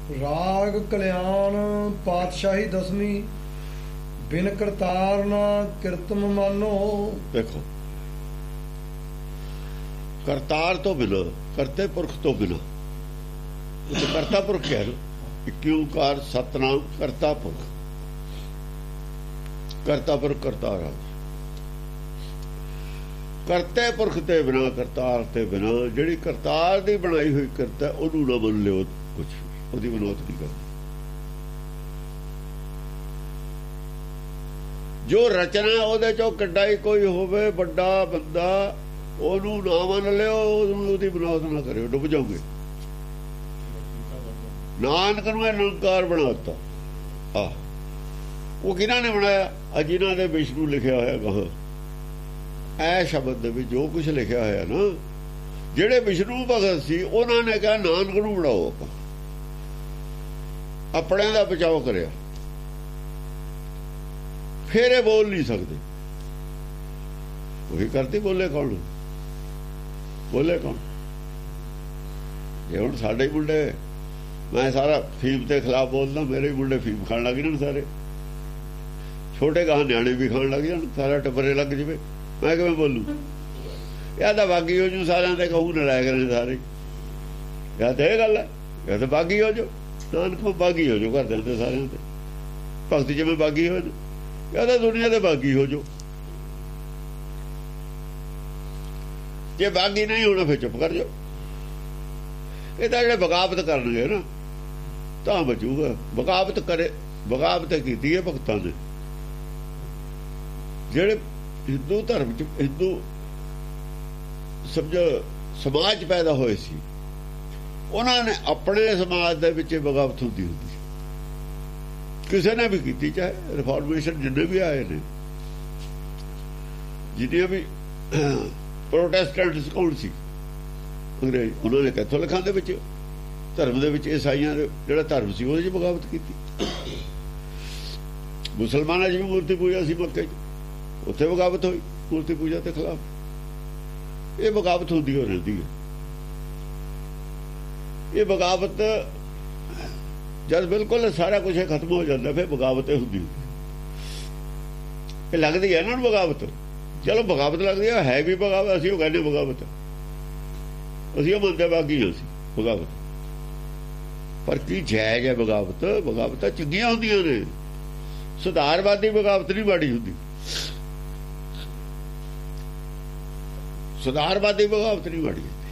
ਰਾਗ ਕਲਿਆਣ ਪਾਤਸ਼ਾਹੀ ਦਸਵੀਂ ਬਿਨ ਕਰਤਾਰ ਨਾ ਕਿਰਤਮ ਮਾਨੋ। ਦੇਖੋ, ਕਰਤਾਰ ਤੋਂ ਬਿਨਾਂ, ਕਰਤੇ ਪੁਰਖ ਤੋਂ ਬਿਨਾਂ, ਕਰਤਾ ਪੁਰਖ ਹੈ ਨਾ, ਇੱਕ ਓਂਕਾਰ ਸਤਨਾਮ ਕਰਤਾ ਪੁਰਖ, ਕਰਤਾ ਪੁਰਖ ਕਰਤਾਰ ਆ। ਕਰਤੇ ਪੁਰਖ ਤੇ ਬਿਨਾਂ, ਕਰਤਾਰ ਤੇ ਬਿਨਾਂ ਜਿਹੜੀ ਕਰਤਾਰ ਦੀ ਬਣਾਈ ਹੋਈ ਕਰਤਾ ਉਹਨੂੰ ਨਾ ਮੰਨ ਲਿਓ, ਕੁਛ ਉਹਦੀ ਵਿਨੋਦ ਨਹੀਂ ਕਰਦੀ। ਜੋ ਰਚਨਾ ਉਹਦੇ ਚੋਂ ਕਿੱਡਾ ਹੀ ਕੋਈ ਹੋਵੇ ਵੱਡਾ ਬੰਦਾ, ਉਹਨੂੰ ਨਾ ਮੰਨ ਲਿਓ, ਉਹਦੀ ਵਿਨੋਦ ਨਾ ਕਰਿਓ, ਡੁੱਬ ਜਾਓਗੇ। ਨਾਨਕ ਨੂੰ ਨਿਰੰਕਾਰ ਬਣਾਤਾ। ਆਹ ਉਹ ਕਿਹਨਾਂ ਨੇ ਬਣਾਇਆ? ਜਿਨ੍ਹਾਂ ਦੇ ਵਿਸ਼ਨੂੰ ਲਿਖਿਆ ਹੋਇਆ ਕਹਾਂ ਐ ਸ਼ਬਦ ਦੇ ਵਿੱਚ ਜੋ ਕੁਝ ਲਿਖਿਆ ਹੋਇਆ ਨਾ, ਜਿਹੜੇ ਵਿਸ਼ਨੂੰ ਭਗਤ ਸੀ ਉਹਨਾਂ ਨੇ ਕਿਹਾ ਨਾਨਕ ਨੂੰ ਬਣਾਓ। ਆਪਾਂ ਆਪਣਿਆਂ ਦਾ ਬਚਾਓ ਕਰਿਆ, ਫਿਰ ਇਹ ਬੋਲ ਨਹੀਂ ਸਕਦੇ। ਉਹੀ ਕਰਤੀ, ਬੋਲੇ ਕੌਣ? ਬੋਲੇ ਕੌਣ? ਇਹ ਹੁਣ ਸਾਡੇ ਮੁੰਡੇ, ਮੈਂ ਸਾਰਾ ਫੀਮ ਦੇ ਖਿਲਾਫ ਬੋਲਦਾ, ਮੇਰੇ ਮੁੰਡੇ ਫੀਮ ਖਾਣ ਲੱਗ ਜਾਣ, ਸਾਰੇ ਛੋਟੇ ਗਾਹ ਨਿਆਣੇ ਵੀ ਖਾਣ ਲੱਗ ਜਾਣ, ਸਾਰਾ ਟੱਬਰੇ ਲੱਗ ਜਾਵੇ, ਮੈਂ ਕਿਵੇਂ ਬੋਲੂ? ਯਾ ਤਾਂ ਬਾਗੀ ਹੋ ਜੂ, ਸਾਰਿਆਂ ਦੇ ਕਹੂ ਨਲਾਇਕ ਨੇ ਸਾਰੇ, ਯਾ ਤਾਂ ਇਹ ਗੱਲ ਹੈ, ਯਾ ਤਾਂ ਬਾਗੀ ਹੋ ਜਾਓ, ਨਾਨਕ ਬਾਗੀ ਹੋ ਜਾਓ, ਘਰ ਦੇ ਸਾਰਿਆਂ ਤੇ ਭਗਤ ਜਿਵੇਂ ਬਾਗੀ ਹੋ ਜਾਓ, ਯਾ ਤਾਂ ਦੁਨੀਆ ਦੇ ਬਾਗੀ ਹੋ ਜਾਓ। ਜੇ ਬਾਗੀ ਨਹੀਂ ਹੋਣਾ ਫਿਰ ਚੁੱਪ ਕਰ ਜਾਓ। ਇਹ ਤਾਂ ਜਿਹੜੇ ਬਗਾਵਤ ਕਰਨਗੇ ਨਾ ਤਾਂ ਬਚੂਗਾ। ਬਗਾਵਤ ਕਰੇ, ਬਗਾਵਤ ਕੀਤੀ ਹੈ ਭਗਤਾਂ ਨੇ, ਜਿਹੜੇ ਹਿੰਦੂ ਧਰਮ ਚ, ਹਿੰਦੂ ਸਮਝੋ ਸਮਾਜ ਪੈਦਾ ਹੋਏ ਸੀ, ਉਹਨਾਂ ਨੇ ਆਪਣੇ ਸਮਾਜ ਦੇ ਵਿੱਚ ਬਗਾਵਤ ਹੁੰਦੀ ਕਿਸੇ ਨੇ ਵੀ ਕੀਤੀ, ਚਾਹੇ ਰਿਫਾਰਮੇਸ਼ਨ ਜਿੰਨੇ ਵੀ ਆਏ ਨੇ, ਜਿੰਨੇ ਵੀ ਪ੍ਰੋਟੈਸਟੈਂਟਸ ਕੌਣ ਸੀ? ਅੰਗਰੇਜ਼। ਉਹਨਾਂ ਨੇ ਕੈਥੋਲਿਕਾਂ ਦੇ ਵਿੱਚ, ਧਰਮ ਦੇ ਵਿੱਚ, ਈਸਾਈਆਂ ਦੇ ਜਿਹੜਾ ਧਰਮ ਸੀ ਉਹਦੇ 'ਚ ਬਗਾਵਤ ਕੀਤੀ। ਮੁਸਲਮਾਨਾਂ 'ਚ ਵੀ ਮੂਰਤੀ ਪੂਜਾ ਸੀ ਮੱਕੇ 'ਚ, ਉੱਥੇ ਬਗਾਵਤ ਹੋਈ ਮੂਰਤੀ ਪੂਜਾ ਦੇ ਖਿਲਾਫ। ਇਹ ਬਗਾਵਤ ਹੁੰਦੀ ਹੋ ਰਹਿੰਦੀ ਹੈ। ਇਹ ਬਗਾਵਤ ਜਦ ਬਿਲਕੁਲ ਸਾਰਾ ਕੁਝ ਖਤਮ ਹੋ ਜਾਂਦਾ ਫਿਰ ਬਗਾਵਤ ਹੁੰਦੀ। ਇਹ ਲੱਗਦੀ ਹੈ ਨਾ ਬਗਾਵਤ, ਚਲੋ ਬਗਾਵਤ ਲੱਗਦੀ ਹੈ ਵੀ ਬਗਾਵਤ, ਅਸੀਂ ਉਹ ਕਹਿੰਦੇ ਬਗਾਵਤ, ਅਸੀਂ ਉਹ ਮੰਨਦੇ ਬਾਗੀ ਹਾਂ, ਅਸੀਂ ਬਗਾਵਤ। ਪਰ ਕੀ ਜਾਇਜ਼ ਹੈ ਬਗਾਵਤ? ਬਗਾਵਤ ਤਾਂ ਚੰਗੀਆਂ ਹੁੰਦੀਆਂ ਨੇ, ਸੁਧਾਰਵਾਦੀ ਬਗਾਵਤ ਨਹੀਂ ਮਾੜੀ ਹੁੰਦੀ। ਸੁਧਾਰਵਾਦੀ ਬਗਾਵਤ ਨਹੀਂ ਮਾੜੀ ਹੁੰਦੀ।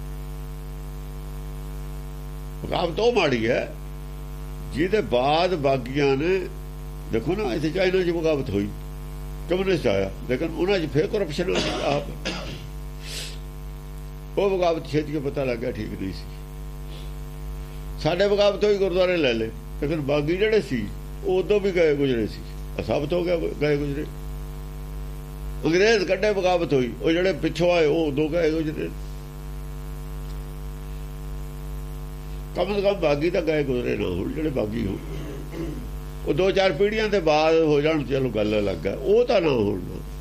ਬਗਾਵਤ ਉਹ ਮਾੜੀ ਹੈ ਜਿਹਦੇ ਬਾਅਦ ਬਾਗੀਆਂ ਨੇ, ਦੇਖੋ ਨਾ ਇੱਥੇ ਚਾਈਨਾ 'ਚ ਬਗਾਵਤ ਹੋਈ, ਕਮਿਊਨਿਸਟ ਆਇਆ, ਲੇਕਿਨ ਉਹਨਾਂ 'ਚ ਫੇਰ ਕਰਪਸ਼ਨ ਹੋਈ ਆਪ। ਉਹ ਬਗਾਵਤ ਛੇਤੀ ਕੇ ਪਤਾ ਲੱਗ ਗਿਆ ਠੀਕ ਨਹੀਂ ਸੀ। ਸਾਡੇ ਬਗਾਵਤ ਹੋਈ, ਗੁਰਦੁਆਰੇ ਲੈ ਲਏ, ਲੇਕਿਨ ਬਾਗੀ ਜਿਹੜੇ ਸੀ ਉਹ ਉਦੋਂ ਵੀ ਗਏ ਗੁਜਰੇ ਸੀ, ਸਾਬਤ ਹੋ ਗਿਆ ਗਏ ਗੁਜਰੇ। ਅੰਗਰੇਜ਼ ਕੱਢੇ ਬਗਾਵਤ ਹੋਈ, ਉਹ ਜਿਹੜੇ ਪਿੱਛੋਂ ਆਏ ਉਹ ਉਦੋਂ ਗਏ ਗੁਜਰੇ। ਕਮ ਸੇ ਕਮ ਬਾਗੀ ਤਾਂ ਗਏ ਗੁਜਰੇ ਨਾ ਹੁਣ, ਜਿਹੜੇ ਬਾਗੀ ਹੋ ਉਹ 2-4 ਪੀੜ੍ਹੀਆਂ ਦੇ ਬਾਅਦ ਹੋ ਜਾਣ, ਚਲੋ ਗੱਲ ਅਲੱਗ ਹੈ, ਉਹ ਤਾਂ ਨਾ ਹੋਣ।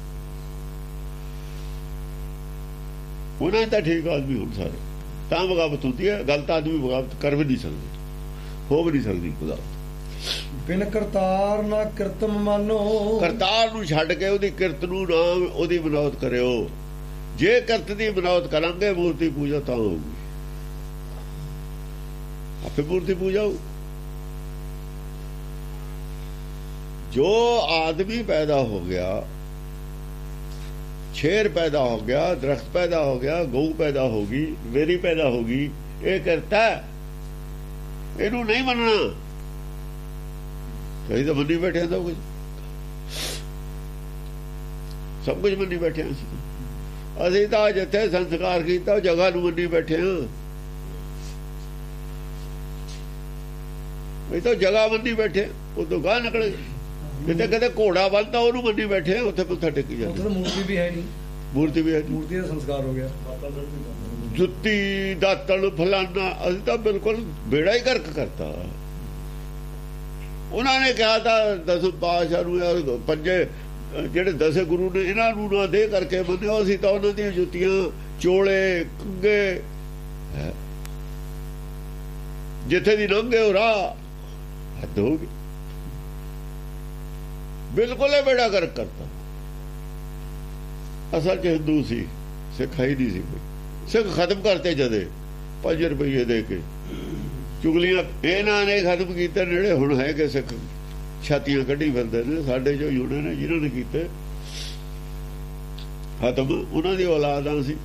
ਉਹਨਾਂ ਨੇ ਤਾਂ ਠੀਕ ਆਦਮੀ ਹੁਣ ਸਾਰੇ, ਤਾਂ ਬਗਾਵਤ ਹੁੰਦੀ ਹੈ। ਗਲਤ ਆਦਮੀ ਬਗਾਵਤ ਕਰ ਵੀ ਨਹੀਂ ਸਕਦੇ, ਹੋ ਵੀ ਨਹੀਂ ਸਕਦੀ ਬਗਾਵਤ। ਬਿਨ ਕਰਤਾਰ ਨਾ ਕਿਰਤਮ ਮਾਨੋ। ਕਰਤਾਰ ਨੂੰ ਛੱਡ ਕੇ ਉਹਦੀ ਕਿਰਤ ਨੂੰ ਨਾ ਉਹਦੀ ਵਿਨੋਦ ਕਰਿਓ। ਜੇ ਕਿਰਤ ਦੀ ਵਿਨੋਦ ਕਰਾਂਗੇ ਮੂਰਤੀ ਪੂਜਾ ਤਾਂ ਹੋਊਗੀ, ਆਪੇ ਮੂਰਤੀ ਪੂਜਾ ਹੋ। ਜੋ ਆਦਮੀ ਪੈਦਾ ਹੋ ਗਿਆ, ਸ਼ੇਰ ਪੈਦਾ ਹੋ ਗਿਆ, ਦਰਖਤ ਪੈਦਾ ਹੋ ਗਿਆ, ਗਊ ਪੈਦਾ ਹੋ ਗਈ, ਵੇਰੀ ਪੈਦਾ ਹੋ ਗਈ, ਇਹ ਕਰਤਾ, ਇਹਨੂੰ ਨਹੀਂ ਮੰਨਣਾ। ਕਈ ਤਾਂ ਮੰਨੀ ਬੈਠੇ ਸਭ ਕੁਝ, ਸਭ ਕੁਝ ਮੰਨੀ ਬੈਠੇ ਅਸੀਂ ਤਾਂ ਜਿੱਥੇ ਸੰਸਕਾਰ ਕੀਤਾ ਉਹ ਜਗ੍ਹਾ ਨੂੰ ਮੰਨੀ ਬੈਠੇ ਹਾਂ। ਇਹ ਤਾਂ ਜਗ੍ਹਾ ਮੰਨੀ ਬੈਠੇ, ਉਹ ਤੋਂ ਗਾਹ ਨਿਕਲ ਜਿੱਥੇ ਕਦੇ ਘੋੜਾ ਬੰਨਦਾ ਉਹਨੂੰ ਮੰਨੀ ਬੈਠੇ, ਉੱਥੇ ਮੱਥਾ ਟੇਕੀ ਜਾਂਦੇ। ਉੱਥੇ ਮੂਰਤੀ ਵੀ ਹੈ ਨਹੀਂ, ਮੂਰਤੀ ਵੀ ਹੈ, ਮੂਰਤੀ ਦਾ ਸੰਸਕਾਰ ਹੋ ਗਿਆ। ਜੁੱਤੀ ਦਾਤਣ ਫਲਾਨਾ, ਅਸੀਂ ਤਾਂ ਬਿਲਕੁਲ ਬੇੜਾ ਹੀ ਗਰਕ ਕਰਤਾ। ਉਹਨਾਂ ਨੇ ਕਿਹਾ ਤਾਂ 10 ਪਾਤਸ਼ਾਹ ਨੂੰ, ਪੰਜੇ ਜਿਹੜੇ 10 ਗੁਰੂ ਨੇ ਇਹਨਾਂ ਨੂੰ ਨਾ ਦੇ ਕਰਕੇ ਮੰਨਿਓ। ਅਸੀਂ ਤਾਂ ਉਹਨਾਂ ਦੀਆਂ ਜੁੱਤੀਆਂ, ਚੋਲੇ, ਕੰਗੇ ਜਿੱਥੇ ਦੀ ਲੰਘੇ ਉਹ ਰਾਹ ਹੱਦ ਹੋ ਗਈ। ਬਿਲਕੁਲ ਇਹ ਬੇੜਾ ਗਰਕ ਕਰਤਾ। ਅਸਲ ਚ ਹਿੰਦੂ ਸੀ, ਸਿੱਖ ਹੀ ਨਹੀਂ ਸੀ ਕੋਈ। ਸਿੱਖ ਖਤਮ ਕਰਤੇ ਜਦੇ 5 ਰੁਪਏ ਦੇ ਕੇ। ਚੁਗਲੀਆਂ ਇਹਨਾਂ ਨੇ ਖਤਮ ਕੀਤੇ। ਨੇੜੇ ਹੁਣ ਹੈ ਕਿ ਸਿੱਖ ਛਾਤੀਆਂ ਕੱਢੀ ਫਿਰਦੇ ਨੇ। ਸਾਡੇ ਜੋ ਯੂਨੇ ਨੇ ਜਿਨ੍ਹਾਂ ਨੇ ਕੀਤੇ ਖਤਮ, ਉਹਨਾਂ ਦੀ ਔਲਾਦਾਂ ਸੀ।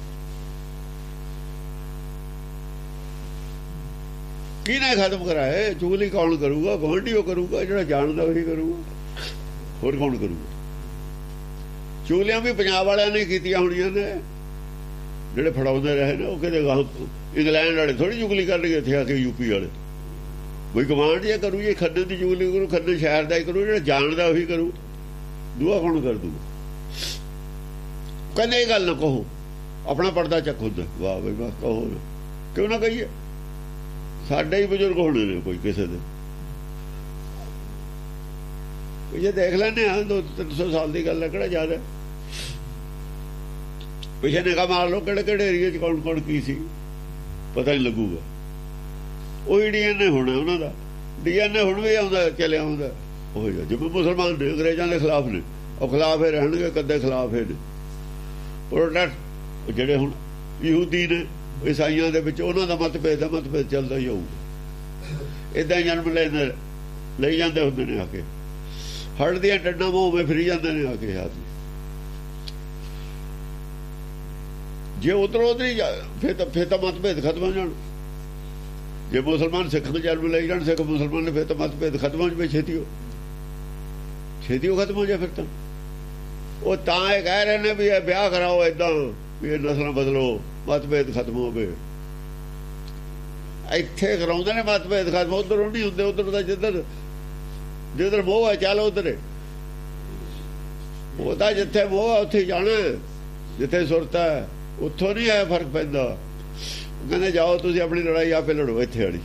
ਕਿਹਨੇ ਖਤਮ ਕਰਾਏ? ਚੁਗਲੀ ਕੌਣ ਕਰੂਗਾ? ਗੁਆਂਢੀ ਉਹ ਕਰੂਗਾ, ਜਿਹੜਾ ਜਾਣਦਾ ਉਹੀ ਕਰੂਗਾ। ਹੋਰ ਕੌਣ ਕਰੂਗਾ? ਚੁਗਲੀਆਂ ਵੀ ਪੰਜਾਬ ਵਾਲਿਆਂ ਨੇ ਕੀਤੀਆਂ ਹੋਣੀਆਂ ਨੇ, ਜਿਹੜੇ ਫੜਾਉਂਦੇ ਰਹੇ ਨੇ। ਉਹ ਕਿਤੇ ਇੰਗਲੈਂਡ ਵਾਲੇ ਥੋੜੀ ਚੁਗਲੀ ਕਰਨਗੇ ਇੱਥੇ ਆ ਕੇ ਯੂਪੀ ਵਾਲੇ। ਕੋਈ ਕਮਾਂਡ ਜੇ ਕਰੂ, ਜੇ ਖੰਨੇ ਦੀ ਚੁਗਲੀ ਕਰੂ, ਖੰਨੇ ਸ਼ਹਿਰ ਦਾ ਹੀ ਕਰੂ, ਜਿਹੜਾ ਜਾਣਦਾ ਉਹੀ ਕਰੂ। ਦੂਆ ਕੌਣ ਕਰ ਦੂਗਾ? ਕਹਿੰਦੇ ਇਹ ਗੱਲ ਨਾ ਕਹੋ, ਆਪਣਾ ਪਰਦਾ ਚੱਕ ਹੁੰਦਾ। ਵਾਹ ਬਈ ਵਾਹ, ਕਹੋ ਨਾ, ਕਿਉਂ ਨਾ ਕਹੀਏ? ਸਾਡੇ ਹੀ ਬਜ਼ੁਰਗ ਹੋਣੇ ਨੇ ਕੋਈ ਕਿਸੇ ਦੇ। ਜੇ ਦੇਖ ਲੈਂਦੇ ਹਾਂ 200-300 ਸਾਲ ਦੀ ਗੱਲ ਹੈ, ਕਿਹੜਾ ਜ਼ਿਆਦਾ। ਪਿੱਛੇ ਨਿਗਾਹ ਮਾਰ ਲਓ ਕਿਹੜੇ ਕਿਹੜੇ ਏਰੀਏ 'ਚ ਕੌਣ ਕੌਣ ਕੀ ਸੀ, ਪਤਾ ਨਹੀਂ ਲੱਗੂਗਾ। ਉਹੀ DNA ਹੋਣਾ ਉਹਨਾਂ ਦਾ। DNA ਹੁਣ ਵੀ ਆਉਂਦਾ, ਚੱਲਿਆ ਆਉਂਦਾ ਉਹ ਜਿਵੇਂ ਮੁਸਲਮਾਨ ਨੇ ਅੰਗਰੇਜ਼ਾਂ ਦੇ ਖਿਲਾਫ ਨੇ, ਉਹ ਖਿਲਾਫ ਹੀ ਰਹਿਣਗੇ, ਕਦੇ ਖਿਲਾਫ ਹੀ ਨੇ। ਪ੍ਰੋਟੈਸਟ ਜਿਹੜੇ ਹੁਣ ਯਹੂਦੀ ਨੇ, ਈਸਾਈਆਂ ਦੇ ਵਿੱਚ ਉਹਨਾਂ ਦਾ ਮਤਭੇਦ ਚੱਲਦਾ ਹੀ ਹੋਊਗਾ। ਏਦਾਂ ਹੀ ਜਨਮ ਲਈ ਜਾਂਦੇ ਹੁੰਦੇ ਨੇ ਆ ਕੇ। ਹੜ ਦੀਆਂ ਟੱਡਾਂ ਮੋਹਵੇਂ ਫਿਰੀ ਜਾਂਦੇ ਨੇ ਆ ਕੇ। ਆਦਮੀ ਜੇ ਉਧਰ ਹੀ ਫਿਰ ਤਾਂ ਮਤਭੇਦ ਖਤਮ ਹੋ ਜਾਣ। ਜੇ ਮੁਸਲਮਾਨ ਸਿੱਖ ਨੂੰ ਜਨਮ ਲਈ ਜਾਣ, ਸਿੱਖ ਮੁਸਲਮਾਨ ਨੇ, ਫਿਰ ਤਾਂ ਮਤਭੇਦ ਖਤਮ ਹੋ ਜਾਵੇ। ਛੇਤੀ ਖਤਮ ਹੋ ਜਾਏ ਫਿਰ ਤਾਂ। ਉਹ ਤਾਂ ਇਹ ਕਹਿ ਰਹੇ ਨੇ ਵੀ ਇਹ ਵਿਆਹ ਕਰਾਓ ਏਦਾਂ, ਵੀ ਇਹ ਨਸਲਾਂ ਬਦਲੋ, ਮਤਭੇਦ ਖਤਮ ਹੋਵੇ। ਇੱਥੇ ਕਰਾਉਂਦੇ ਨੇ ਮਤਭੇਦ ਖਤਮ, ਉਧਰ ਨਹੀਂ ਹੁੰਦੇ। ਉਧਰ ਦਾ ਜਿੱਧਰ ਮੋਹ ਹੈ ਚੱਲ ਉਧਰ। ਉਹਦਾ ਜਿੱਥੇ ਮੋਹ ਹੈ ਉੱਥੇ ਜਾਣਾ, ਜਿੱਥੇ ਸੁਰਤ ਹੈ ਉੱਥੋਂ ਨਹੀਂ ਆਇਆ ਫਰਕ ਪੈਂਦਾ। ਕਹਿੰਦੇ ਜਾਓ ਤੁਸੀਂ ਆਪਣੀ ਲੜਾਈ ਆਪੇ ਲੜੋ ਇੱਥੇ ਵਾਲੀ।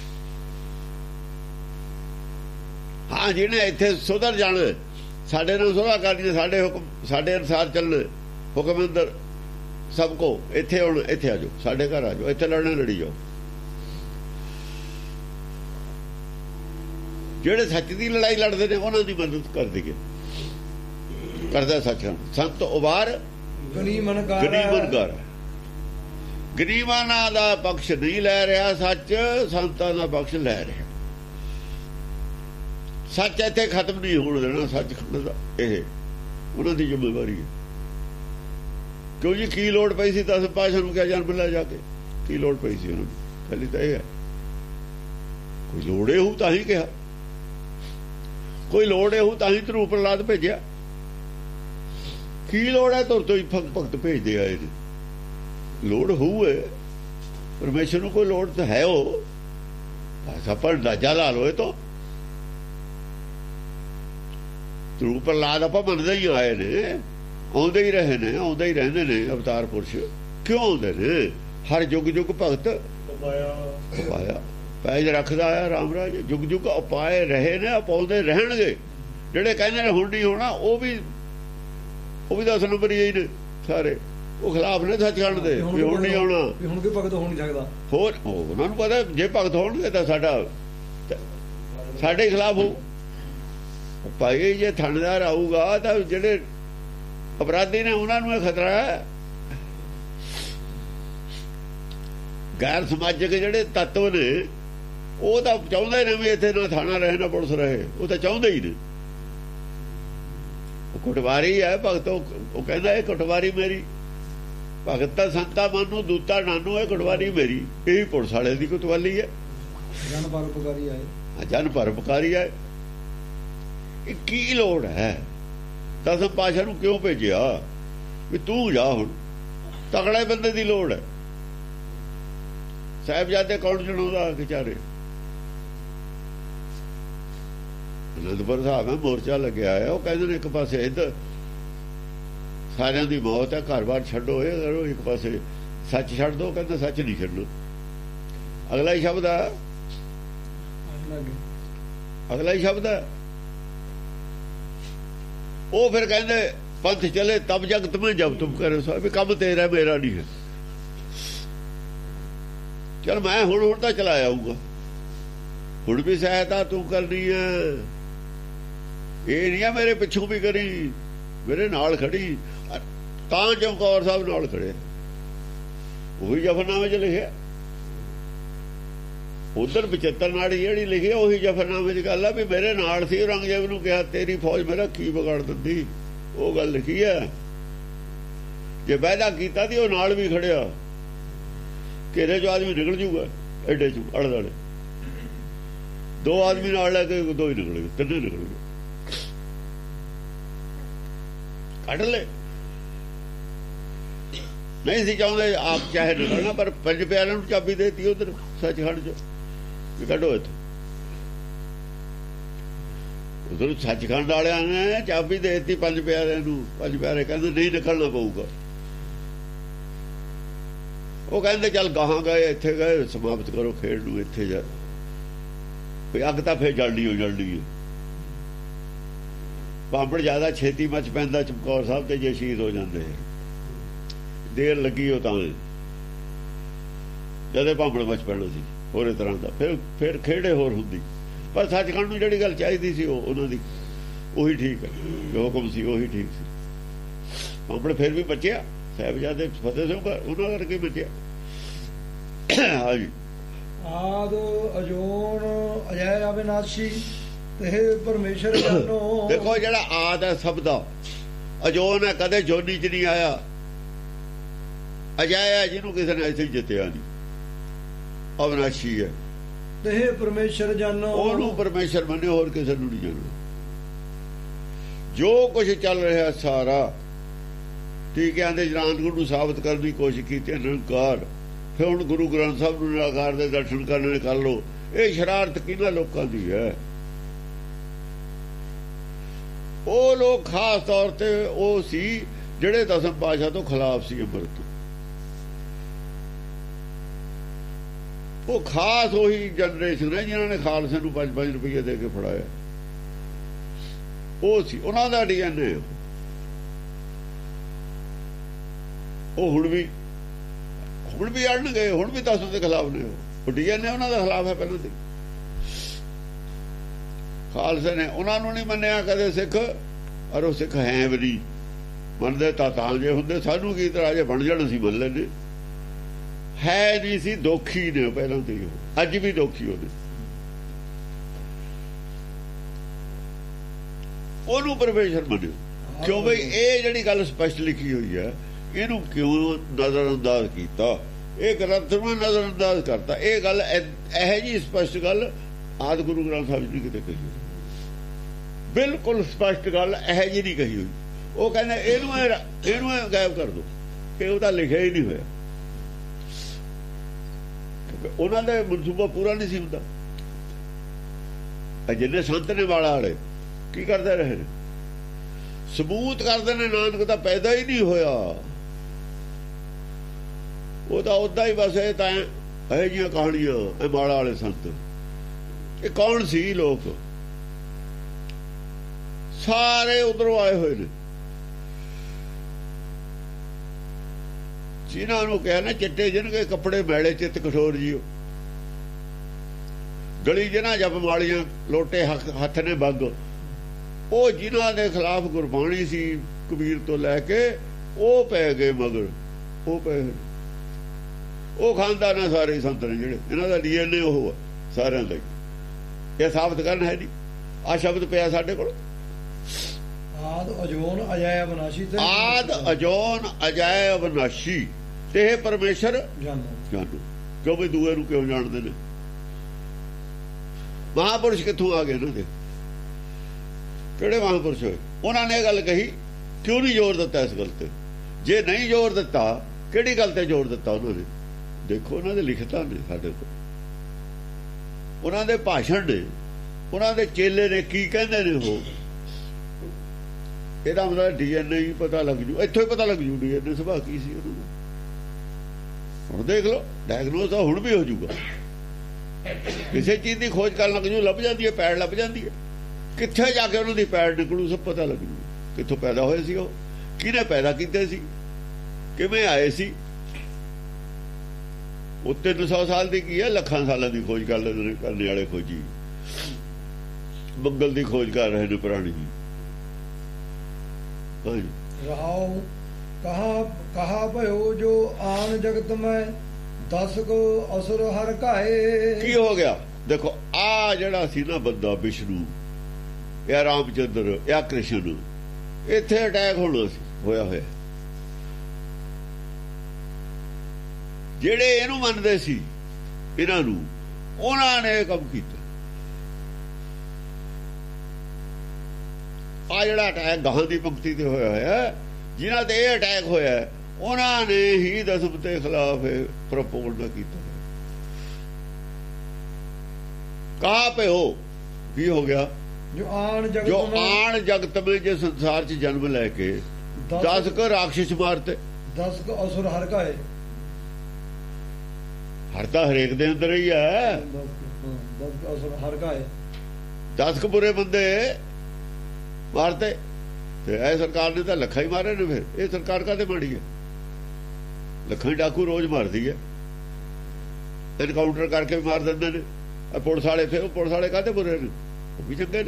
ਹਾਂ, ਜਿਹਨੇ ਇੱਥੇ ਸੁਧਰ ਜਾਣਾ, ਸਾਡੇ ਨਾਲ ਸੁਧਾਰ ਕਰਨੀ, ਸਾਡੇ ਹੁਕਮ ਸਾਡੇ ਅਨੁਸਾਰ ਚੱਲਣਾ, ਹੁਕਮ ਅੰਦਰ ਸਭ ਕੋ। ਇੱਥੇ ਹੁਣ ਇੱਥੇ ਆ ਜਾਓ, ਸਾਡੇ ਘਰ ਆ ਜਾਓ, ਇੱਥੇ ਲੜਨਾ ਲੜੀ ਜਾਓ। ਜਿਹੜੇ ਸੱਚ ਦੀ ਲੜਾਈ ਲੜਦੇ ਨੇ ਉਹਨਾਂ ਦੀ ਮਦਦ ਕਰ ਦਈਏ, ਕਰਦਾ ਸੱਚ। ਸੰਤ ਉਬਾਰ ਗਨੀਮਨਕਾਰ। ਗਰੀਬਾਂ ਦਾ ਪਕਸ਼ ਨਹੀਂ ਲੈ ਰਿਹਾ ਸੱਚ, ਸੰਤਾਂ ਦਾ ਪਕਸ਼ ਲੈ ਰਿਹਾ। ਸੱਚ ਇੱਥੇ ਖਤਮ ਨਹੀਂ ਹੋਣ ਦੇਣਾ। ਸੱਚ ਦਾ ਇਹ ਉਹਨਾਂ ਦੀ ਜ਼ਿੰਮੇਵਾਰੀ ਹੈ। ਕਿਉਂ ਜੀ? ਕੀ ਲੋੜ ਪਈ ਸੀ 10 ਪਾਤਸ਼ਾਹ ਨੂੰ ਕਿਹਾ ਜਨਮ ਲੈ ਜਾ ਕੇ? ਕੀ ਲੋੜ ਪਈ ਸੀ ਉਹਨਾਂ ਨੂੰ? ਪਹਿਲੀ ਤਾਂ ਇਹ ਹੈ, ਕੋਈ ਲੋੜੇ ਹੋ ਤਾਂ ਹੀ ਕਿਹਾ, ਕੋਈ ਲੋੜ ਹੋ ਤਾਂ ਹੀ ਧਰੂ ਪ੍ਰਹਲਾਦ ਭੇਜਿਆ। ਕੀ ਲੋੜ ਹੈ? ਤੁਰ ਤੋਂ ਹੀ ਭਗਤ ਭੇਜਦੇ ਆਏ ਨੇ। ਲੋੜ ਹੋਊ ਹੈ ਪਰਮੇਸ਼ਰ ਨੂੰ, ਕੋਈ ਲੋੜ ਤਾਂ ਹੈ। ਉਹ ਆਪਾਂ ਅੰਦਾਜ਼ਾ ਲਾ ਲਓ। ਇਹ ਤੋਂ ਧਰੂ ਪ੍ਰਹਲਾਦ ਆਪਾਂ ਮੰਨਦੇ ਹੀ ਆਏ ਨੇ, ਆਉਂਦੇ ਹੀ ਰਹੇ ਨੇ, ਆਉਂਦੇ ਹੀ ਰਹਿੰਦੇ ਨੇ। ਅਵਤਾਰ ਪੁਰਸ਼ ਕਿਉਂ ਆਉਂਦੇ ਨੇ? ਹਰ ਯੁੱਗ ਭਗਤ ਉਪਾਇਆ ਪੈਜ ਰੱਖਦਾ ਆਇਆ ਰਾਮ ਰਾਜ। ਯੁੱਗ ਉਪਾਏ ਰਹੇ ਨੇ, ਅਪਾਉਂਦੇ ਰਹਿਣਗੇ। ਜਿਹੜੇ ਕਹਿੰਦੇ ਨੇ ਹੁਣ ਨਹੀਂ ਹੋਣਾ, ਉਹ ਵੀ 10 ਨੰਬਰ ਹੀ ਨੇ ਸਾਰੇ। ਉਹ ਖਿਲਾਫ ਨੇ ਸੱਚਖੰਡ ਦੇ, ਵੀ ਹੁਣ ਨਹੀਂ ਆਉਣਾ। ਹੁਣ ਵੀ ਭਗਤ ਹੋ ਨਹੀਂ ਸਕਦਾ। ਹੋਰ ਉਹਨਾਂ ਨੂੰ ਪਤਾ ਜੇ ਭਗਤ ਹੋਣਗੇ ਤਾਂ ਸਾਡੇ ਖਿਲਾਫ ਹੋ। ਭਾਈ ਜੇ ਥਾਣੇਦਾਰ ਆਊਗਾ ਤਾਂ ਜਿਹੜੇ ਅਪਰਾਧੀ ਨੇ ਉਹਨਾਂ ਨੂੰ ਇਹ ਖਤਰਾ ਹੈ। ਗੈਰ ਸਮਾਜਿਕ ਜਿਹੜੇ ਤੱਤਵ ਨੇ ਉਹ ਤਾਂ ਚਾਹੁੰਦੇ ਨੇ ਵੀ ਇੱਥੇ ਨਾ ਥਾਣਾ ਰਹੇ ਨਾ ਪੁਲਿਸ ਰਹੇ। ਉਹ ਤਾਂ ਚਾਹੁੰਦੇ ਹੀ ਨੇ। ਉਹ ਕੁਟਵਾਰੀ ਹੈ ਭਗਤ। ਉਹ ਕਹਿੰਦਾ ਇਹ ਕੁਟਵਾਰੀ ਮੇਰੀ। ਭਗਤ ਤਾਂ ਸੰਤਾ ਮਾਨੂ ਦੂਤਾ ਨਾਨੂ, ਇਹ ਕੁਟਵਾਰੀ ਮੇਰੀ। ਇਹੀ ਪੁਲਿਸ ਵਾਲੇ ਦੀ ਕੁਤਵਾਲੀ ਹੈ। ਜਨ ਪਰਉਪਕਾਰੀ ਹੈ। ਇਹ ਕੀ ਲੋੜ ਹੈ? 10 ਪਾਤਸ਼ਾਹ ਨੂੰ ਕਿਉਂ ਭੇਜਿਆ? ਵੀ ਤੂੰ ਜਾ। ਹੁਣ ਤਕੜੇ ਬੰਦੇ ਦੀ ਲੋੜ ਹੈ। ਸਾਹਿਬਜ਼ਾਦੇ ਕੌਣ ਚੜਾਉਂਦਾ ਵਿਚਾਰੇ? ਅਨੰਦਪੁਰ ਸਾਹਿਬ ਹੈ, ਮੋਰਚਾ ਲੱਗਿਆ ਹੈ। ਉਹ ਕਹਿੰਦੇ ਨੇ ਇੱਕ ਪਾਸੇ ਇੱਧਰ ਸਾਰਿਆਂ ਦੀ ਮੌਤ ਹੈ, ਘਰ-ਬਾਰ ਛੱਡੋ, ਇਹ ਕਰੋ। ਇੱਕ ਪਾਸੇ ਸੱਚ ਛੱਡ ਦੋ, ਕਹਿੰਦਾ ਸੱਚ ਨਹੀਂ ਛੱਡਣਾ। ਅਗਲਾ ਹੀ ਸ਼ਬਦ ਹੈ, ਉਹ ਫਿਰ ਕਹਿੰਦੇ ਪੰਥ ਚਲੇ ਤਬ ਜਗਤ ਮੈਂ ਜਬ ਤੁਮ ਕਰੇ ਸੋ। ਵੀ ਕੰਮ ਤੇਰਾ ਮੇਰਾ ਨਹੀਂ ਹੈ। ਚਲ ਮੈਂ ਹੁਣ ਤਾਂ ਚਲਾ ਆਊਗਾ। ਹੁਣ ਵੀ ਸਹਾਇਤਾ ਤੂੰ ਕਰਨੀ ਹੈ, ਇਹ ਨਹੀਂ ਆ ਮੇਰੇ ਪਿੱਛੋਂ ਵੀ ਕਰੀ, ਮੇਰੇ ਨਾਲ ਖੜੀ। ਤਾਂ ਚਮਕੌਰ ਸਾਹਿਬ ਨਾਲ ਖੜੇ, ਉਹੀ ਜ਼ਫ਼ਰਨਾਮੇ 'ਚ ਲਿਖਿਆ। ਉਧਰ 75 ਨਾੜੀ ਜਿਹੜੀ ਲਿਖੀ ਉਹੀ ਜ਼ਫ਼ਰਨਾਮੇ 'ਚ ਗੱਲ ਆ ਵੀ ਮੇਰੇ ਨਾਲ ਸੀ। ਔਰੰਗਜ਼ੇਬ ਨੂੰ ਕਿਹਾ ਤੇਰੀ ਫੌਜ ਮੇਰਾ ਕੀ ਵਿਗਾੜ ਦਿੰਦੀ, ਉਹ ਗੱਲ ਲਿਖੀ ਹੈ। ਜੇ ਵਾਅਦਾ ਕੀਤਾ ਸੀ ਉਹ ਨਾਲ ਵੀ ਖੜਿਆ, ਘੇਰੇ 'ਚੋਂ ਆਦਮੀ ਨਿਕਲ ਜੂਗਾ, ਐਡੇ 'ਚੋਂ ਅੜ ਦੜੇ 2 ਆਦਮੀ ਨਾਲ ਲੈ ਕੇ 2 ਹੀ ਨਿਕਲ ਗਏ, 3 ਨਿਕਲ ਗਏ, ਕੱਢ ਲੈ। ਨਹੀਂ ਸੀ ਚਾਹੁੰਦੇ ਆਪ ਚਾਹੇ ਨਿਕਲਣਾ, ਪਰ 5 ਪਿਆਰਿਆਂ ਨੂੰ ਚਾਬੀ ਦੇਤੀ ਉਧਰ ਸੱਚਖੰਡ 'ਚ ਵੀ ਕੱਢੋ ਇੱਥੇ। ਉਧਰ ਸੱਚਖੰਡ ਵਾਲਿਆਂ ਨੇ ਚਾਬੀ ਦੇਤੀ 5 ਪਿਆਰਿਆਂ ਨੂੰ। 5 ਪਿਆਰੇ ਕਹਿੰਦੇ ਨਹੀਂ ਨਿਕਲਣਾ ਪਊਗਾ। ਉਹ ਕਹਿੰਦੇ ਚੱਲ ਗਾਹਾਂ ਗਏ, ਇੱਥੇ ਗਏ, ਸਮਾਪਤ ਕਰੋ ਖੇਡ ਨੂੰ ਇੱਥੇ ਜਾ। ਕੋਈ ਅੱਗ ਤਾਂ ਫੇਰ ਜਲਦੀ ਹੋ ਜਲਦੀ ਹੈ। ਪਾਂਪੜ ਜ਼ਿਆਦਾ ਛੇਤੀ ਮੱਚ ਪੈਂਦਾ ਚਮਕੌਰ ਸਾਹਿਬ ਤੇ, ਜੇ ਸ਼ਹੀਦ ਹੋ ਜਾਂਦੇ ਦੇਰ ਲੱਗੀ ਉਹ ਤਾਂ ਜਦੇ ਪਾਂਪੜ ਮੱਚ ਪੈਣਾ ਸੀ ਹੋਰ ਇਸ ਤਰ੍ਹਾਂ ਦਾ। ਫਿਰ ਖੇੜੇ ਹੋਰ ਹੁੰਦੀ। ਪਰ ਸੱਚਖੰਡ ਨੂੰ ਜਿਹੜੀ ਗੱਲ ਚਾਹੀਦੀ ਸੀ ਉਹ ਉਹਨਾਂ ਦੀ ਉਹੀ ਠੀਕ ਹੈ, ਜੋ ਹੁਕਮ ਸੀ ਉਹੀ ਠੀਕ ਸੀ। ਪਾਂਪੜ ਫਿਰ ਵੀ ਬਚਿਆ, ਸਾਹਿਬਜ਼ਾਦੇ ਫਤਿਹ ਸਿੰਘ ਉਹਨਾਂ ਕਰਕੇ ਬਚਿਆ। ਹਾਂਜੀ, ਆਦ ਅਜੋਨ ਅਜੈ ਅਵਿਨਾਸ਼ੀ ਤੇ ਪਰਮੇਸ਼ਰ ਜਾਨੋ। ਦੇਖੋ ਜਿਹੜਾ ਆਦ ਹੈ ਸਭ ਦਾ, ਅਜੋਨ ਹੈ, ਕਦੇ ਜੋਨੀ 'ਚ ਨਹੀਂ ਆਇਆ। ਅਜੈ ਹੈ ਜਿਹਨੂੰ ਕਿਸੇ ਨੇ ਇੱਥੇ ਜਿੱਤਿਆ ਨਹੀਂ। ਅਵਿਨਾਸ਼ੀ ਹੈ ਤੇ ਪਰਮੇਸ਼ਰ ਜਾਨੋ, ਉਹਨੂੰ ਪਰਮੇਸ਼ਰ ਮੰਨੇ, ਹੋਰ ਕਿਸੇ ਨੂੰ ਨਹੀਂ ਜਾਣੋ। ਜੋ ਕੁਝ ਚੱਲ ਰਿਹਾ ਸਾਰਾ ਟੀਕਿਆਂ ਦੇ ਜਨਾਨਗੁਰ ਨੂੰ ਸਾਬਤ ਕਰਨ ਦੀ ਕੋਸ਼ਿਸ਼ ਕੀਤੀ ਨਿਰੰਕਾਰ। ਫਿਰ ਹੁਣ ਗੁਰੂ ਗ੍ਰੰਥ ਸਾਹਿਬ ਨੂੰ ਨਿਰਾਕਾਰ ਦੇ ਦਰਸ਼ਨ ਕਰਨੇ ਕਰ ਲੋ। ਇਹ ਸ਼ਰਾਰਤ ਕਿਹਨਾਂ ਲੋਕਾਂ ਦੀ ਹੈ? ਉਹ ਲੋਕ ਖਾਸ ਤੌਰ ਤੇ ਉਹ ਸੀ ਜਿਹੜੇ ਦਸਮ ਪਾਤਸ਼ਾਹ ਤੋਂ ਖਿਲਾਫ ਸੀ ਅੰਮ੍ਰਿਤ। ਉਹ ਖਾਸ ਉਹੀ ਜਨਰੇਸ਼ਨ ਹੈ ਜਿਨ੍ਹਾਂ ਨੇ ਖਾਲਸੇ ਨੂੰ 5-5 ਰੁਪਏ ਦੇ ਕੇ ਫੜਾਇਆ। ਉਹ ਸੀ ਉਹਨਾਂ ਦਾ DNA। ਉਹ ਹੁਣ ਵੀ ਅੜਨਗੇ, ਹੁਣ ਵੀ ਦਸਮ ਦੇ ਖਿਲਾਫ ਨੇ। ਉਹ DNA ਉਹਨਾਂ ਦਾ ਖਿਲਾਫ ਹੈ ਪਹਿਲਾਂ ਦੀ। ਖਾਲਸੇ ਨੇ ਉਹਨਾਂ ਨੂੰ ਨਹੀਂ ਮੰਨਿਆ ਕਦੇ ਸਿੱਖ, ਔਰ ਉਹ ਸਿੱਖ ਹੈ ਵੀ ਨਹੀਂ ਮੰਨਦੇ। ਤਾਂ ਜੇ ਹੁੰਦੇ ਸਾਨੂੰ ਕੀ ਤਰ੍ਹਾਂ ਜੇ ਬਣ ਜਾਣ ਸੀ ਮੰਨ ਲੈਂਦੇ। ਹੈ ਨਹੀਂ ਸੀ, ਦੋਖੀ ਨੇ ਪਹਿਲਾਂ ਤੇ। ਉਹ ਅੱਜ ਵੀ ਦੋਖੀ ਉਹਦੇ। ਉਹਨੂੰ ਪਰਮੇਸ਼ਰ ਮੰਨਿਓ। ਕਿਉਂ ਬਈ ਇਹ ਜਿਹੜੀ ਗੱਲ ਸਪਸ਼ਟ ਲਿਖੀ ਹੋਈ ਹੈ, ਇਹਨੂੰ ਕਿਉਂ ਨਜ਼ਰ ਅੰਦਾਜ਼ ਕੀਤਾ? ਇਹ ਗ੍ਰੰਥ ਨੂੰ ਨਜ਼ਰ ਅੰਦਾਜ਼ ਕਰਤਾ। ਇਹ ਗੱਲ ਇਹੋ ਜਿਹੀ ਸਪਸ਼ਟ ਗੱਲ ਆਦਿ ਗੁਰੂ ਗ੍ਰੰਥ ਸਾਹਿਬ ਜੀ ਕਿਤੇ ਕਹੀ ਹੋਈ, ਬਿਲਕੁਲ ਸਪਸ਼ਟ ਗੱਲ ਇਹੋ ਜਿਹੀ ਨਹੀਂ ਕਹੀ ਹੋਈ। ਉਹ ਕਹਿੰਦੇ ਇਹਨੂੰ ਗਾਇਬ ਕਰ ਦਿਓ, ਕਿ ਉਹ ਤਾਂ ਲਿਖਿਆ ਹੀ ਨਹੀਂ ਹੋਇਆ। ਉਹਨਾਂ ਦਾ ਮਨਸੂਬਾ ਪੂਰਾ ਨਹੀਂ ਸੀ ਹੁੰਦਾ। ਜਿੰਨੇ ਸੰਤ ਨੇ ਵਾਲਾ ਵਾਲੇ ਕੀ ਕਰਦੇ ਰਹੇ ਨੇ? ਸਬੂਤ ਕਰਦੇ ਨੇ ਨਾਨਕ ਤਾਂ ਪੈਦਾ ਹੀ ਨਹੀਂ ਹੋਇਆ। ਉਹ ਤਾਂ ਉਦਾਂ ਹੀ ਬਸ ਇਹ ਤਾਂ ਇਹੋ ਜਿਹੀਆਂ ਕਹਾਣੀਆਂ। ਇਹ ਮਾਲਾ ਵਾਲੇ ਸੰਤ ਇਹ ਕੌਣ ਸੀ? ਲੋਕ ਸਾਰੇ ਉਧਰੋਂ ਆਏ ਹੋਏ ਨੇ, ਜਿਨ੍ਹਾਂ ਨੂੰ ਕਿਹਾ ਨਾ ਚਿੱਟੇ ਜਿਨ੍ਹਾਂ ਕੱਪੜੇ ਮੈਲੇ ਚਿੱਤ ਕਠੋਰ ਜੀਓ। ਗਲੀ ਜਿਹਨਾਂ ਜਪ ਮਾਲੀਆਂ ਲੋਟੇ ਹੱਥ ਨੇ ਬੱਗ। ਉਹ ਜਿਨ੍ਹਾਂ ਦੇ ਖਿਲਾਫ ਗੁਰਬਾਣੀ ਸੀ ਕਬੀਰ ਤੋਂ ਲੈ ਕੇ, ਉਹ ਪੈ ਗਏ ਮਗਰ। ਉਹ ਪੈ ਉਹ ਖਾਨਦਾਨ ਆ ਸਾਰੇ ਸੰਤ ਨੇ ਜਿਹੜੇ। ਇਹਨਾਂ ਦਾ DNA ਉਹ ਆ ਸਾਰਿਆਂ ਦਾ। ਇਹ ਸਾਬਤ ਕਰਨ ਹੈ ਨਹੀਂ। ਆ ਸ਼ਬਦ ਪਿਆ ਸਾਡੇ ਕੋਲ, ਆਦ ਅਜੋਨ ਅਜੈ ਅਵਿਨਾਸ਼ੀ। ਆਦ ਅਜੋਨ ਅਜੈ ਅਵਿਨਾਸ਼ੀ ਤੇ ਪਰਮੇਸ਼ਰ ਜਾਨੋ। ਕਿਉਂ ਵੀ ਦੂਏ ਨੂੰ ਕਿਉਂ ਜਾਣਦੇ ਨੇ? ਮਹਾਂਪੁਰਸ਼ ਕਿੱਥੋਂ ਆ ਗਏ ਇਹਨਾਂ ਦੇ? ਕਿਹੜੇ ਮਹਾਂਪੁਰਸ਼ ਹੋਏ? ਉਹਨਾਂ ਨੇ ਇਹ ਗੱਲ ਕਹੀ, ਕਿਉਂ ਨਹੀਂ ਜ਼ੋਰ ਦਿੱਤਾ ਇਸ ਗੱਲ ਤੇ? ਜੇ ਨਹੀਂ ਜ਼ੋਰ ਦਿੱਤਾ, ਕਿਹੜੀ ਗੱਲ ਤੇ ਜ਼ੋਰ ਦਿੱਤਾ ਉਹਨਾਂ ਨੇ? ਦੇਖੋ ਉਹਨਾਂ ਦੇ ਲਿਖਤਾਂ ਨੇ ਸਾਡੇ ਕੋਲ, ਉਹਨਾਂ ਦੇ ਭਾਸ਼ਣ ਨੇ, ਉਹਨਾਂ ਦੇ ਚੇਲੇ ਨੇ ਕੀ ਕਹਿੰਦੇ ਨੇ। ਉਹ ਇਹਦਾ ਮਤਲਬ DNA ਹੀ ਪਤਾ ਲੱਗ ਜੂ, ਇੱਥੋਂ ਹੀ ਪਤਾ ਲੱਗ ਜੂ DNA ਸੁਭਾਅ ਕੀ ਸੀ ਉਹਨਾਂ ਦਾ। ਹੁਣ ਦੇਖ ਲਓ, ਡਾਇਗਨੋਸ ਤਾਂ ਹੁਣ ਵੀ ਹੋ ਜੂਗਾ। ਕਿਸੇ ਚੀਜ਼ ਦੀ ਖੋਜ ਕਰਨ ਲੱਗ ਜੂ, ਲੱਭ ਜਾਂਦੀ ਹੈ, ਪੈੜ ਲੱਭ ਜਾਂਦੀ ਹੈ। ਕਿੱਥੇ ਜਾ ਕੇ ਉਹਨਾਂ ਦੀ ਪੈੜ ਨਿਕਲੂ ਸਭ ਪਤਾ ਲੱਗ ਜੂ। ਕਿੱਥੋਂ ਪੈਦਾ ਹੋਏ ਸੀ, ਉਹ ਕਿਹਨੇ ਪੈਦਾ ਕੀਤੇ ਸੀ, ਕਿਵੇਂ ਆਏ ਸੀ। ਉਹ 300 ਸਾਲ ਦੀ ਕੀ ਹੈ, ਲੱਖਾਂ ਸਾਲਾਂ ਦੀ ਖੋਜ ਕਰਨੇ ਵਾਲੇ ਖੋਜੀ ਮੰਗਲ ਦੀ ਖੋਜ ਕਰ ਰਹੇ ਨੇ ਪੁਰਾਣੀ ਜੀ। ਰਹਾਉ ਕਹਾ ਭਇਓ ਜੋ ਆਨ ਜਗਤ ਮੈਂ 10 ਕੋ ਅਸੁਰ ਹਰ ਕਾਏ। ਕੀ ਹੋ ਗਿਆ ਦੇਖੋ, ਆ ਜਿਹੜਾ ਸੀ ਨਾ ਬੰਦਾ ਵਿਸ਼ਨੂੰ ਜਾਂ ਰਾਮਚੰਦਰ ਜਾਂ ਕ੍ਰਿਸ਼ਨ, ਇੱਥੇ ਅਟੈਕ ਹੋਇਆ ਹੋਇਆ। ਜਿਹੜੇ ਇਹਨੂੰ ਮੰਨਦੇ ਸੀ ਇਹਨਾਂ ਨੂੰ, ਉਹਨਾਂ ਨੇ ਕੰਮ ਕੀਤਾ। ਆ ਜਿਹੜਾ ਅਟੈਕ ਗਾਹਾਂ ਦੀ ਪੰਕਤੀ ਤੇ ਹੋਇਆ ਹੋਇਆ, ਜਿਨ੍ਹਾਂ ਤੇ ਇਹ ਅਟੈਕ ਹੋਇਆ, ਉਹਨਾਂ ਨੇ ਹੀ ਦਸਮ ਦੇ ਖਿਲਾਫ ਪ੍ਰਪੋਗੰਡਾ ਕੀਤਾ। ਕਹਾ ਪੇ ਹੋ ਕੀ ਹੋ ਗਿਆ, ਜੋ ਆਣ ਜਗਤ में ਜੇ ਸੰਸਾਰ 'ਚ ਜਨਮ ਲੈ ਕੇ 10 ਕੁ ਰਾਖਸ਼ ਮਾਰਤੇ, 10 ਕੁ ਅਸੁਰ ਹਰ ਕਾਏ। ਹਰ ਤਾਂ ਹਰੇਕ ਦੇ ਅੰਦਰ ਹੀ ਹੈ। 10 ਅਸੁਰ ਹਰ ਕਾਏ, 10 ਕੁ ਬੁਰੇ ਬੰਦੇ ਮਾਰਤੇ। ਤੇ ਇਹ ਸਰਕਾਰ ਨੇ ਤਾਂ ਲੱਖਾਂ ਹੀ ਮਾਰੇ ਨੇ। ਫਿਰ ਇਹ ਸਰਕਾਰ ਕਾਹਦੇ ਮਾੜੀ ਹੈ? ਲੱਖਾਂ ਹੀ ਡਾਕੂ ਰੋਜ਼ ਮਾਰਦੀ ਹੈ। ਐਨਕਾਊਂਟਰ ਕਰਕੇ ਵੀ ਮਾਰ ਦਿੰਦੇ ਨੇ। ਪੁਲਿਸ ਵਾਲੇ ਫਿਰ ਪੁਲਿਸ ਵਾਲੇ ਕਾਹਦੇ ਬੁਰੇ ਨੇ? ਉਹ ਵੀ ਚੰਗੇ ਨੇ।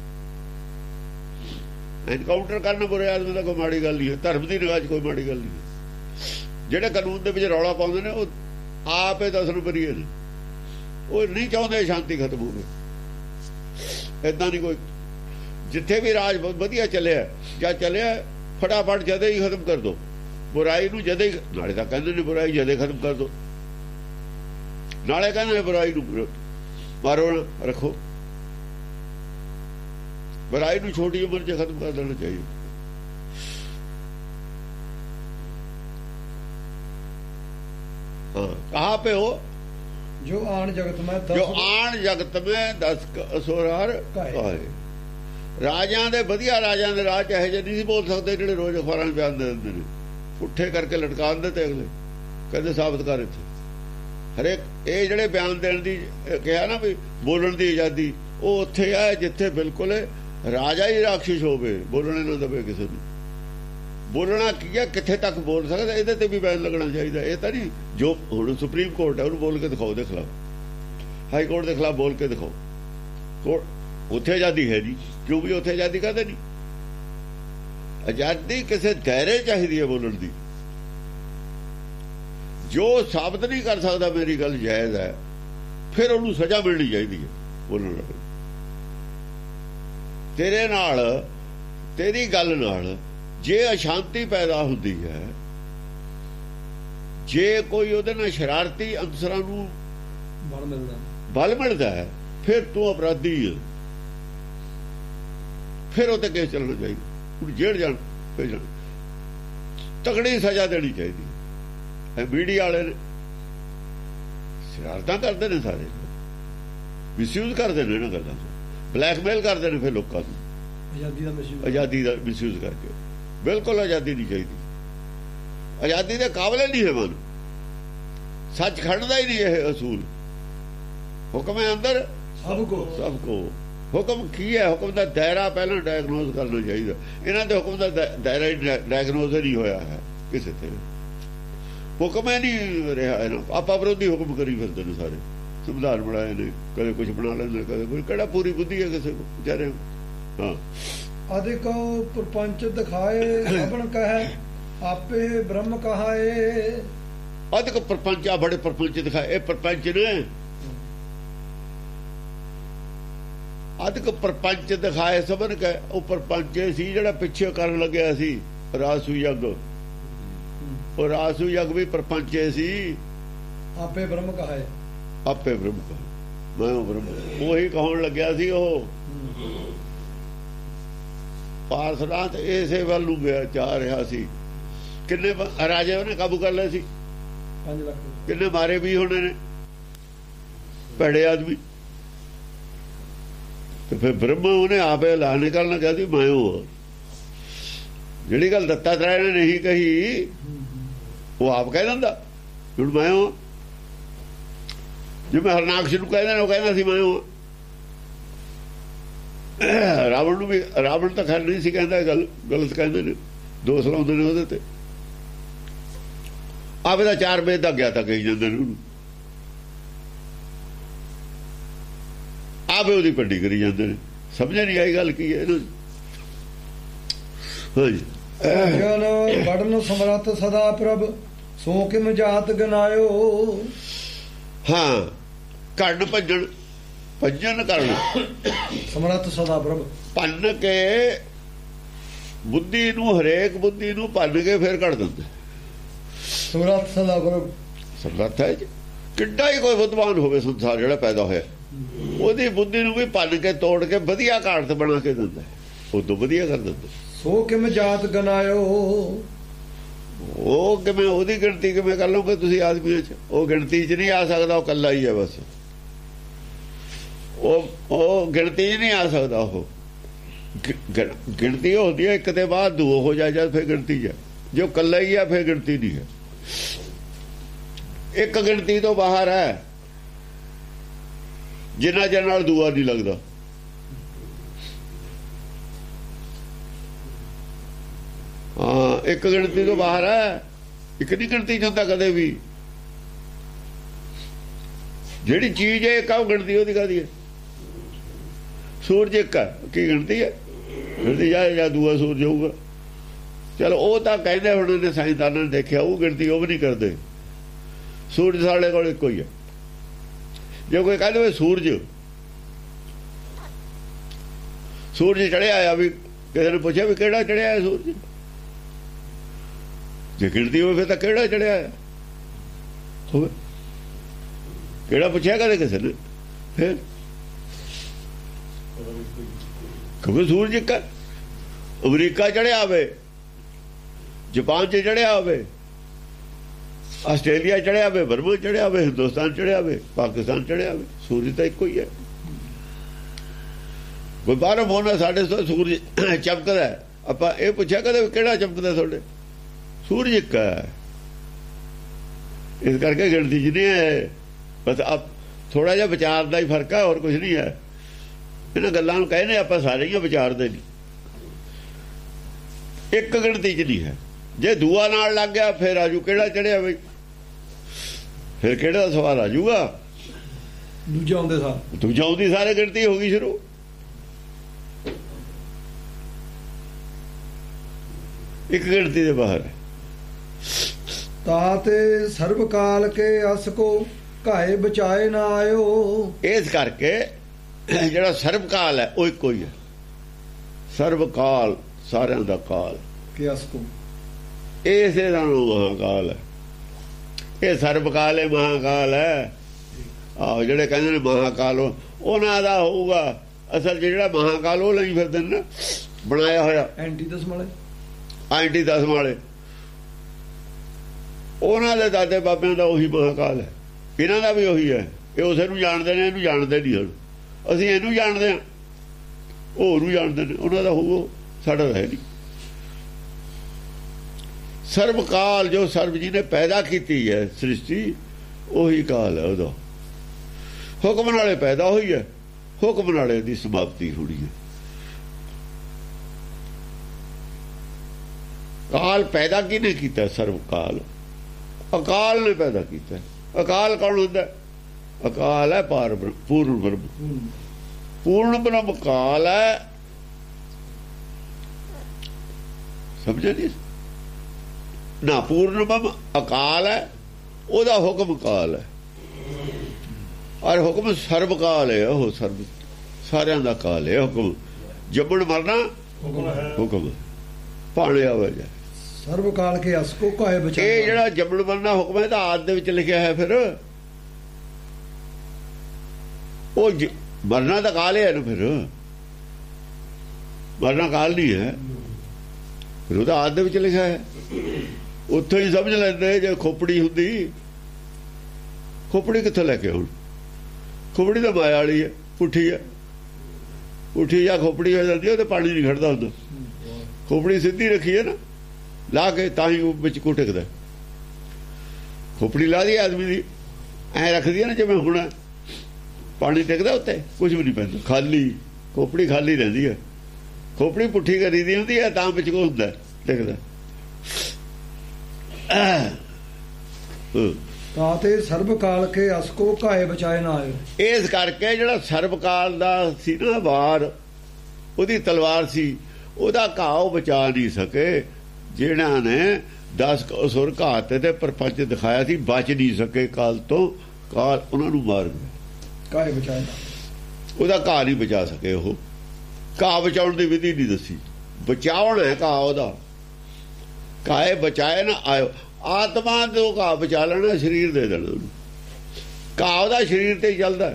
ਐਨਕਾਊਂਟਰ ਕਰਨਾ ਬੁਰੇ ਆਦਮੀ ਦਾ ਕੋਈ ਮਾੜੀ ਗੱਲ ਨਹੀਂ ਹੈ। ਧਰਮ ਦੀ ਨਿਗਾਹ 'ਚ ਕੋਈ ਮਾੜੀ ਗੱਲ ਨਹੀਂ ਹੈ। ਜਿਹੜੇ ਕਾਨੂੰਨ ਦੇ ਵਿੱਚ ਰੌਲਾ ਪਾਉਂਦੇ ਨੇ, ਉਹ ਆਪ ਹੀ 10 ਨੰਬਰੀਏ ਨੇ। ਉਹ ਨਹੀਂ ਚਾਹੁੰਦੇ ਸ਼ਾਂਤੀ ਖਤਮ ਹੋਵੇ। ਏਦਾਂ ਨਹੀਂ ਕੋਈ। ਜਿੱਥੇ ਵੀ ਰਾਜ ਵਧੀਆ ਚੱਲਿਆ ਜਾਂ ਚੱਲਿਆ, ਫਟਾਫਟ ਜਦੇ ਹੀ ਖਤਮ ਕਰ ਦੋ ਬੁਰਾਈ ਨੂੰ। ਜਦੇ ਹੀ, ਨਾਲੇ ਤਾਂ ਕਹਿੰਦੇ ਨੇ ਬੁਰਾਈ ਜਦੇ ਖਤਮ ਕਰ ਦੋ, ਨਾਲੇ ਕਹਿੰਦੇ ਨੇ ਬੁਰਾਈ ਨੂੰ ਮਾਰੋ ਨਾ ਰੱਖੋ। ਬੁਰਾਈ ਨੂੰ ਛੋਟੀ ਉਮਰ 'ਚ ਖਤਮ ਕਰ ਦੇਣਾ ਚਾਹੀਦਾ। ਹਾਂ, ਕਹਾ ਪੇ ਹੋ ਜੋ ਆਣ ਜਗਤ ਮੈਂ 10 ਅਸੁਰ ਹਰ ਕਾਏ। ਰਾਜਾਂ ਦੇ ਵਧੀਆ ਰਾਜਾਂ ਦੇ ਰਾਜ ਇਹੋ ਜਿਹੇ ਨਹੀਂ ਸੀ ਬੋਲ ਸਕਦੇ ਜਿਹੜੇ ਰੋਜ਼ ਅਖਬਾਰਾਂ 'ਚ ਬਿਆਨ ਦੇ ਦਿੰਦੇ ਨੇ। ਪੁੱਠੇ ਕਰਕੇ ਲਟਕਾ ਦਿੰਦੇ ਤੇ ਅਗਲੇ ਕਹਿੰਦੇ ਸਾਬਤ ਕਰ ਇੱਥੇ। ਹਰੇਕ ਇਹ ਜਿਹੜੇ ਬਿਆਨ ਦੇਣ ਦੀ ਕਿਹਾ ਨਾ ਵੀ ਬੋਲਣ ਦੀ ਆਜ਼ਾਦੀ, ਉਹ ਉੱਥੇ ਆ ਜਿੱਥੇ ਬਿਲਕੁਲ ਰਾਜਾ ਹੀ ਰਾਖਸ਼ ਹੋਵੇ, ਬੋਲਣੇ ਨਾ ਦੇਵੇ ਕਿਸੇ ਨੂੰ। ਬੋਲਣਾ ਕੀ ਹੈ, ਕਿੱਥੇ ਤੱਕ ਬੋਲ ਸਕਦਾ, ਇਹਦੇ ਤੇ ਵੀ ਬੈਨ ਲੱਗਣਾ ਚਾਹੀਦਾ। ਇਹ ਤਾਂ ਨਹੀਂ ਜੋ ਹੁਣ ਸੁਪਰੀਮ ਕੋਰਟ ਹੈ ਉਹਨੂੰ ਬੋਲ ਕੇ ਦਿਖਾਓ, ਉਹਦੇ ਖਿਲਾਫ ਹਾਈ ਕੋਰਟ ਦੇ ਖਿਲਾਫ ਬੋਲ ਕੇ ਦਿਖਾਓ। ਉੱਥੇ ਆਜ਼ਾਦੀ ਹੈ ਜੀ, ਕਿਉਂ ਵੀ ਉੱਥੇ ਆਜ਼ਾਦੀ ਕਾਹਦੇ ਨਹੀਂ? ਆਜ਼ਾਦੀ ਕਿਸੇ ਦਾਇਰੇ ਚਾਹੀਦੀ ਹੈ ਬੋਲਣ ਦੀ। ਜੋ ਸਾਬਤ ਨਹੀਂ ਕਰ ਸਕਦਾ ਮੇਰੀ ਗੱਲ ਜਾਇਜ਼ ਹੈ, ਫਿਰ ਉਹਨੂੰ ਸਜ਼ਾ ਮਿਲਣੀ ਚਾਹੀਦੀ ਹੈ ਬੋਲਣ ਲੱਗੇ। ਤੇਰੇ ਨਾਲ, ਤੇਰੀ ਗੱਲ ਨਾਲ ਜੇ ਅਸ਼ਾਂਤੀ ਪੈਦਾ ਹੁੰਦੀ ਹੈ, ਜੇ ਕੋਈ ਉਹਦੇ ਨਾਲ ਸ਼ਰਾਰਤੀ ਅਨਸਰਾਂ ਨੂੰ ਬਲ ਮਿਲਦਾ ਹੈ, ਫਿਰ ਤੂੰ ਅਪਰਾਧੀ ਹੈ। ਫਿਰ ਉਹ ਤੇ ਕੇਸ ਚੱਲਣਾ ਚਾਹੀਦਾ, ਉਹਨੂੰ ਜੇਲ੍ਹ ਜਾਣ ਭੇਜਣ, ਤਕੜੀ ਸਜ਼ਾ ਦੇਣੀ ਚਾਹੀਦੀ ਹੈ। ਮੀਡੀਆ ਵਾਲੇ ਨੇ ਸ਼ਰਾਰਤਾਂ ਕਰਦੇ ਨੇ, ਸਾਰੇ ਮਿਸਯੂਜ਼ ਕਰਦੇ ਨੇ ਇਹਨਾਂ ਗੱਲਾਂ ਤੋਂ, ਬਲੈਕਮੇਲ ਕਰਦੇ ਨੇ ਫਿਰ ਲੋਕਾਂ ਨੂੰ ਆਜ਼ਾਦੀ ਦਾ ਮਿਸਯੂਜ਼ ਕਰਕੇ। ਬਿਲਕੁਲ ਆਜ਼ਾਦੀ ਨਹੀਂ ਚਾਹੀਦੀ। ਆਜ਼ਾਦੀ ਦੇ ਕਾਬਲੇ ਨਹੀਂ ਹੈ ਮਨ। ਸੱਚ ਖੜਦਾ ਹੀ ਨਹੀਂ ਇਹ ਅਸੂਲ। ਹੁਕਮ ਹੈ ਅੰਦਰ ਸਭ ਕੋ। ਹੁਕਮ ਕੀ ਹੈ? ਹੁਕਮ ਦਾ ਦਾਇਰਾ ਪਹਿਲਾਂ ਡਾਇਗਨੋਜ਼ ਕਰਨਾ ਚਾਹੀਦਾ। ਇਹਨਾਂ ਦੇ ਹੁਕਮ ਦਾ ਦਾਇਰਾ ਹੀ ਡਾਇਗਨੋਜ਼ ਨਹੀਂ ਹੋਇਆ ਹੈ ਕਿਸੇ ਤੇ। ਹੁਕਮ ਹੀ ਨਹੀਂ ਰਿਹਾ ਇਹਨਾਂ। ਆਪਾਂ ਵਿਰੋਧੀ ਹੁਕਮ ਕਰੀ ਫਿਰਦੇ ਨੇ ਸਾਰੇ। ਸੰਵਿਧਾਨ ਬਣਾਏ ਨੇ, ਕਦੇ ਕੁਛ ਬਣਾ ਲੈਂਦੇ, ਕਦੇ ਕੁਛ। ਕਿਹੜਾ ਪੂਰੀ ਬੁੱਧੀ ਹੈ ਕਿਸੇ ਕੋ ਵਿਚਾਰੇ? ਹਾਂ, ਅਧਿਕ ਪ੍ਰਪੰਚ ਦਿਖਾਏ ਸਭਨ ਕਹੈ ਆਪੇ ਬ੍ਰਹਮ ਕਹਾਏ। ਅਧਿਕ ਪ੍ਰਪੰਚ, ਆ ਬੜੇ ਪ੍ਰਪੰਚ ਦਿਖਾਏ। ਇਹ ਪ੍ਰਪੰਚ ਨੇ ਅਧਿਕ ਪ੍ਰਪੰਚ ਦਿਖਾਏ ਸਭਨ ਕਹੈ। ਉਹ ਪ੍ਰਪੰਚ ਸੀ ਜਿਹੜਾ ਪਿੱਛੇ ਕਰਨ ਲੱਗਿਆ ਸੀ ਰਾਜਸੂ ਯੱਗ। ਉਹ ਰਾਜਸੂ ਯੱਗ ਵੀ ਪ੍ਰਪੰਚੇ ਸੀ। ਆਪੇ ਬ੍ਰਹਮ ਕਹਾਏ, ਆਪੇ ਬ੍ਰਹਮ ਕਹਾਏ, ਮੈਂ ਉਹ ਬ੍ਰਹਮ। ਉਹੀ ਕਹਾਉਣ ਲੱਗਿਆ ਸੀ ਉਹ। ਪਾਰਸਨਾਥ ਇਸੇ ਵੱਲ ਨੂੰ ਗਿਆ, ਚਾਹ ਰਿਹਾ ਸੀ। ਕਿੰਨੇ ਰਾਜੇ ਉਹਨੇ ਕਾਬੂ ਕਰ ਲਏ ਸੀ? 5 ਲੱਖ। ਕਿੰਨੇ ਮਾਰੇ ਵੀ ਹੋਣੇ ਨੇ ਭੈੜੇ ਆਦਮੀ। ਤੇ ਫਿਰ ਬ੍ਰਹਮ ਉਹਨੇ ਆਪੇ ਐਲਾਨ ਨਿਕਲਣਾ ਚਾਹਦੀ, ਮੈਂ ਉਹ। ਜਿਹੜੀ ਗੱਲ ਦੱਤਾਤਰੇయ ਨੇ ਨਹੀਂ ਕਹੀ, ਉਹ ਆਪ ਕਹਿ ਦਿੰਦਾ ਹੁਣ ਮੈਂ ਉਹ। ਜਿਵੇਂ ਹਰਨਾਕਸ਼ ਨੂੰ ਕਹਿੰਦੇ ਨੇ, ਉਹ ਕਹਿੰਦਾ ਸੀ ਮੈਂ ਉਹ। ਰਾਵਣ ਨੂੰ ਵੀ, ਰਾਵਣ ਤਾਂ ਖੈਰ ਨਹੀਂ ਸੀ ਕਹਿੰਦਾ, ਗੱਲ ਗਲਤ ਕਹਿੰਦੇ ਨੇ, ਦੋਸ਼ ਲਾਉਂਦੇ ਨੇ ਉਹਦੇ ਤੇ। ਆਪੇ ਦਾ 4 ਵਜੇ ਤੱਕ ਗਿਆ ਤਾਂ ਕਹੀ ਜਾਂਦੇ ਨੇ ਉਹਨੂੰ। ਆਪੇ ਉਹਦੀ ਪੱਟੀ ਕਰੀ ਜਾਂਦੇ ਨੇ। ਸਮਝ ਨਹੀਂ ਆਈ ਗੱਲ ਕੀ ਹੈ ਇਹਨਾਂ ਦੀ। ਹਾਂਜੀ ਜਨ ਵੜਨ ਸਮਰੱਥ ਸਦਾ ਪ੍ਰਭ ਸੋ ਕਿਮ ਜਾਤ ਗਨਾਇਓ। ਹਾਂ ਕਰਨ ਭੱਜਣ ਕਰਨ ਸਮਰੱਥ ਸਦਾ ਪ੍ਰਭ ਭੰਨ ਕੇ ਬੁੱਧੀ ਨੂੰ, ਹਰੇਕ ਬੁੱਧੀ ਨੂੰ ਭੰਨ ਕੇ ਫਿਰ ਕੱਢ ਦਿੰਦੇ। ਸਮਰੱਥ ਸਦਾ ਪ੍ਰਭ ਸਮਰੱਥ ਹੈ ਜੀ। ਕਿੱਡਾ ਹੀ ਕੋਈ ਬੁੱਧਵਾਨ ਹੋਵੇ ਸੰਸਾਰ ਜਿਹੜਾ ਪੈਦਾ ਹੋਇਆ, ਉਹਦੀ ਬੁੱਧੀ ਨੂੰ ਵੀ ਭੰਨ ਕੇ ਤੋੜ ਕੇ ਵਧੀਆ ਘਾੜਤ ਬਣਾ ਕੇ ਦਿੰਦਾ, ਉਦੋਂ ਵਧੀਆ ਕਰ ਦਿੰਦਾ। ਸੋ ਕਿਮ ਜਾਤ ਗਨਾਇਓ। ਉਹ ਕਿਵੇਂ, ਉਹਦੀ ਗਿਣਤੀ ਕਿਵੇਂ ਕਰ ਲਓਗੇ ਤੁਸੀਂ ਆਦਮੀਆਂ 'ਚ? ਉਹ ਗਿਣਤੀ 'ਚ ਨਹੀਂ ਆ ਸਕਦਾ, ਉਹ ਇਕੱਲਾ ਹੀ ਹੈ ਬਸ। ਉਹ ਗਿਣਤੀ 'ਚ ਨਹੀਂ ਆ ਸਕਦਾ। ਉਹ ਗਿਣਤੀ ਹੁੰਦੀ ਹੈ ਇੱਕ ਦੇ ਬਾਅਦ ਦੋ ਹੋ ਜਾ ਜਦ ਫਿਰ ਗਿਣਤੀ ਹੈ। ਜੋ ਇਕੱਲਾ ਹੀ ਹੈ ਫਿਰ ਗਿਣਤੀ ਨਹੀਂ ਹੈ। ਇੱਕ ਗਿਣਤੀ ਤੋਂ ਬਾਹਰ ਹੈ ਜਿੰਨਾ ਚਿਰ ਨਾਲ ਦੂਆ ਨਹੀਂ ਲੱਗਦਾ। ਹਾਂ ਇੱਕ ਗਿਣਤੀ ਤੋਂ ਬਾਹਰ ਹੈ, ਇੱਕ ਨਹੀਂ ਗਿਣਤੀ 'ਚ ਹੁੰਦਾ ਕਦੇ ਵੀ। ਜਿਹੜੀ ਚੀਜ਼ ਹੈ ਇੱਕ ਗਿਣਤੀ ਉਹਦੀ ਕਾਹਦੀ ਹੈ? ਸੂਰਜ ਇੱਕ ਹੈ, ਕੀ ਗਿਣਤੀ ਹੈ? ਗਿਣਤੀ ਜਾਂ ਦੂਆ ਸੂਰਜ ਹੋਊਗਾ। ਚਲੋ ਉਹ ਤਾਂ ਕਹਿੰਦੇ ਹੁਣ ਨੇ ਸਾਇੰਸਦਾਨਾਂ ਨੇ ਦੇਖਿਆ, ਉਹ ਗਿਣਤੀ ਉਹ ਵੀ ਨਹੀਂ ਕਰਦੇ। ਸੂਰਜ ਸਾਡੇ ਕੋਲ ਇੱਕੋ ਹੀ ਹੈ। ਜੇ ਕੋਈ ਕਹਿੰਦੇ ਸੂਰਜ ਚੜਿਆ ਆ, ਵੀ ਕਿਸੇ ਨੇ ਪੁੱਛਿਆ ਵੀ ਕਿਹੜਾ ਚੜਿਆ ਹੈ ਸੂਰਜ? ਜੇ ਗਿਣਤੀ ਹੋਵੇ ਫਿਰ ਤਾਂ ਕਿਹੜਾ ਚੜਿਆ ਹੋਵੇ? ਕਿਹੜਾ ਪੁੱਛਿਆ ਕਦੇ ਕਿਸੇ ਨੇ? ਫਿਰ ਕਿਉਂਕਿ ਸੂਰਜ ਇੱਕ ਅਮਰੀਕਾ ਚੜਿਆ ਹੋਵੇ, ਜਾਪਾਨ 'ਚ ਚੜਿਆ ਹੋਵੇ, ਆਸਟ੍ਰੇਲੀਆ ਚੜਿਆ ਹੋਵੇ, ਬਰਮਾ ਚੜਿਆ ਹੋਵੇ, ਹਿੰਦੁਸਤਾਨ ਚੜਿਆ ਹੋਵੇ, ਪਾਕਿਸਤਾਨ ਚੜਿਆ ਹੋਵੇ, ਸੂਰਜ ਤਾਂ ਇੱਕੋ ਹੀ ਹੈ। ਕੋਈ ਬਾਹਰੋਂ ਬੋਲਦਾ ਸਾਡੇ ਤੋਂ ਸੂਰਜ ਚਮਕਦਾ, ਆਪਾਂ ਇਹ ਪੁੱਛਿਆ ਕਦੇ ਕਿਹੜਾ ਚਮਕਦਾ ਤੁਹਾਡੇ? ਸੂਰਜ ਇੱਕ ਹੈ। ਇਸ ਕਰਕੇ ਗਿਣਤੀ 'ਚ ਨਹੀਂ ਹੈ, ਬਸ ਆਪ ਥੋੜਾ ਜਿਹਾ ਵਿਚਾਰ ਦਾ ਹੀ ਫਰਕ ਹੈ, ਹੋਰ ਕੁਝ ਨਹੀਂ ਹੈ। ਇਹਨਾਂ ਗੱਲਾਂ ਨੂੰ ਕਹਿੰਦੇ ਆਪਾਂ ਸਾਰੇ ਹੀ ਵਿਚਾਰਦੇ ਨਹੀਂ। ਇੱਕ ਗਿਣਤੀ 'ਚ ਨਹੀਂ ਹੈ। ਜੇ ਦੂਆ ਨਾਲ ਲੱਗ ਗਿਆ ਫਿਰ ਆਜੂ ਕਿਹੜਾ ਚੜਿਆ ਬਈ, ਫਿਰ ਕਿਹੜਾ ਦਾ ਸਵਾਲ ਆਜੂਗਾ। ਦੂਜਾ ਆਉਂਦੀ ਸਾਰੇ ਗਿਣਤੀ ਹੋ ਗਈ ਸ਼ੁਰੂ। ਇੱਕ ਗਿਣਤੀ ਦੇ ਬਾਹਰ ਤਾਤੇ ਸਰਬ ਕਾਲ ਕੇ ਅਸ ਕੋ ਘਾਏ ਬਚਾਏ ਨਾ ਆਇਓ। ਇਸ ਕਰਕੇ ਜਿਹੜਾ ਸਰਬ ਕਾਲ ਹੈ ਉਹ ਇੱਕੋ ਹੀ ਹੈ। ਸਰਬ ਕਾਲ ਸਾਰਿਆਂ ਦਾ ਕਾਲ ਕਿ ਅਸ ਕੋ, ਇਸੇ ਦਾ ਨਾਮ ਮਹਾਕਾਲ ਹੈ। ਇਹ ਸਰਬ ਕਾਲ ਹੈ, ਮਹਾਕਾਲ ਹੈ। ਆਹ ਜਿਹੜੇ ਕਹਿੰਦੇ ਨੇ ਮਹਾਕਾਲ ਉਹਨਾਂ ਦਾ ਹੋਊਗਾ। ਅਸਲ ਜਿਹੜਾ ਮਹਾਕਾਲ ਉਹ ਲਈ ਫਿਰਦੇ ਨੇ ਨਾ ਬਣਾਇਆ ਹੋਇਆ ਐਂਟੀ ਦਸਮ ਵਾਲੇ, ਉਹਨਾਂ ਦੇ ਦਾਦੇ ਬਾਬਿਆਂ ਦਾ ਉਹੀ ਮਹਾਕਾਲ ਹੈ। ਇਹਨਾਂ ਦਾ ਵੀ ਉਹੀ ਹੈ। ਇਹ ਉਸੇ ਨੂੰ ਜਾਣਦੇ ਨੇ, ਇਹਨੂੰ ਜਾਣਦੇ ਨਹੀਂ ਹੁਣ। ਅਸੀਂ ਇਹਨੂੰ ਜਾਣਦੇ ਹਾਂ, ਉਹ ਉਹਨੂੰ ਜਾਣਦੇ ਨੇ। ਉਹਨਾਂ ਦਾ ਹੋਊ, ਸਾਡਾ ਹੈ ਨਹੀਂ। ਸਰਬ ਕਾਲ ਜੋ ਸਰਬ ਜੀ ਨੇ ਪੈਦਾ ਕੀਤੀ ਹੈ ਸ੍ਰਿਸ਼ਟੀ, ਉਹੀ ਕਾਲ ਹੈ ਉਹਦਾ। ਹੁਕਮ ਨਾਲੇ ਪੈਦਾ ਹੋਈ ਹੈ, ਹੁਕਮ ਨਾਲੇ ਦੀ ਸਮਾਪਤੀ ਹੋਣੀ ਹੈ। ਕਾਲ ਪੈਦਾ ਕਿਹਨੇ ਕੀਤਾ? ਸਰਬ ਕਾਲ ਅਕਾਲ ਨੇ ਪੈਦਾ ਕੀਤਾ। ਅਕਾਲ ਕੌਣ ਹੁੰਦਾ? ਅਕਾਲ ਹੈ ਪੂਰਨ ਬ੍ਰਹਮ। ਪੂਰਨ ਬ੍ਰਹਮ ਕਾਲ ਹੈ। ਸਮਝਿਆ ਨਹੀਂ ਨਾ? ਪੂਰਨ ਬ੍ਰਹਮ ਅਕਾਲ ਹੈ, ਉਹਦਾ ਹੁਕਮ ਕਾਲ ਹੈ। ਔਰ ਹੁਕਮ ਸਰਬ ਕਾਲ ਹੈ। ਉਹ ਸਰਬ ਸਾਰਿਆਂ ਦਾ ਕਾਲ ਹੈ। ਹੁਕਮ ਜੰਮਣ ਮਰਨਾ ਹੁਕਮ ਪਾਣਿਆ ਵਜਾ ਸਰਬ ਕਾਲ ਕੇ ਅਸ ਕੋ ਘਾਏ ਬਚਾਏ। ਇਹ ਜਿਹੜਾ ਜੰਮਣ ਮਰਨਾ ਹੁਕਮ ਹੈ ਤਾਂ ਆਦ ਦੇ ਵਿੱਚ ਲਿਖਿਆ ਹੈ। ਫਿਰ ਉਹ ਮਰਨਾ ਤਾਂ ਕਾਲ ਹੈ ਨਾ, ਫਿਰ ਮਰਨਾ ਕਾਲ ਨਹੀਂ ਹੈ। ਫਿਰ ਉਹਦਾ ਆਦ ਦੇ ਵਿੱਚ ਲਿਖਿਆ ਹੈ। ਉੱਥੋਂ ਹੀ ਸਮਝ ਲੈਂਦੇ। ਜੇ ਖੋਪੜੀ ਹੁੰਦੀ, ਖੋਪੜੀ ਕਿੱਥੋਂ ਲੈ ਕੇ ਹੁਣ? ਖੋਪੜੀ ਤਾਂ ਮਾਇਆ ਵਾਲੀ ਹੈ, ਪੁੱਠੀ ਹੈ। ਪੁੱਠੀ ਜਾਂ ਖੋਪੜੀ ਹੋ ਜਾਂਦੀ ਉਹ ਤੇ ਪਾਣੀ ਨਹੀਂ ਖੜਦਾ ਹੁੰਦਾ। ਖੋਪੜੀ ਸਿੱਧੀ ਰੱਖੀ ਹੈ ਨਾ ਲਾ ਕੇ, ਤਾਂ ਹੀ ਉਹ ਵਿੱਚ ਕੋ ਟਿਕਦਾ। ਖੋਪੜੀ ਲਾ ਦੀ ਆਦਮੀ ਦੀ ਐ ਰੱਖਦੀ ਹੈ ਨਾ ਜਿਵੇਂ ਹੁਣ ਪਾਣੀ ਟਿਕਦਾ ਉੱਤੇ, ਕੁਝ ਵੀ ਨਹੀਂ ਪੈਂਦਾ। ਖਾਲੀ ਖੋਪੜੀ ਖਾਲੀ ਰਹਿੰਦੀ ਹੈ। ਖੋਪੜੀ ਪੁੱਠੀ ਕਰੀ ਦੀ ਹੁੰਦੀ ਹੈ ਤਾਂ ਵਿੱਚ ਕੋ ਹੁੰਦਾ ਟਿਕਦਾ। ਤਾਤੇ ਸਰਬ ਕਾਲ ਕੇ ਅਸ ਕੋ ਘਾਏ ਬਚਾਏ ਨਾ ਆਏ। ਇਸ ਕਰਕੇ ਜਿਹੜਾ ਸਰਬਕਾਲ ਦਾ ਸੀ ਨਾ ਵਾਰ, ਉਹਦੀ ਤਲਵਾਰ ਸੀ, ਉਹਦਾ ਘਾਹ ਉਹ ਬਚਾ ਨਹੀਂ ਸਕੇ। ਜਿਹਨਾਂ ਨੇ 10 ਅਸੁਰ ਘਾਤੇ ਤੇ ਪਰਪੰਚ ਦਿਖਾਇਆ ਸੀ, ਬਚ ਨਹੀਂ ਸਕੇ ਕਾਲ ਤੋਂ। ਕਾਲ ਉਹਨਾਂ ਨੂੰ ਮਾਰ ਗਿਆ, ਘਾਏ ਬਚਾਏ ਨਾ, ਉਹਦਾ ਘਾਹ ਨਹੀਂ ਬਚਾ ਸਕੇ। ਉਹ ਘਾਹ ਬਚਾਉਣ ਦੀ ਵਿਧੀ ਨਹੀਂ ਦੱਸੀ। ਬਚਾਉਣ ਹੈ ਘਾਹ ਉਹਦਾ, ਘਾਏ ਬਚਾਏ ਨਾ ਆਇਓ। ਆਤਮਾ ਤੋਂ ਘਾਹ ਬਚਾ ਲੈਣਾ, ਸਰੀਰ ਦੇ ਦੇਣਾ ਉਹਨੂੰ। ਘਾਹ ਉਹਦਾ ਸਰੀਰ ਤੇ ਹੀ ਚੱਲਦਾ,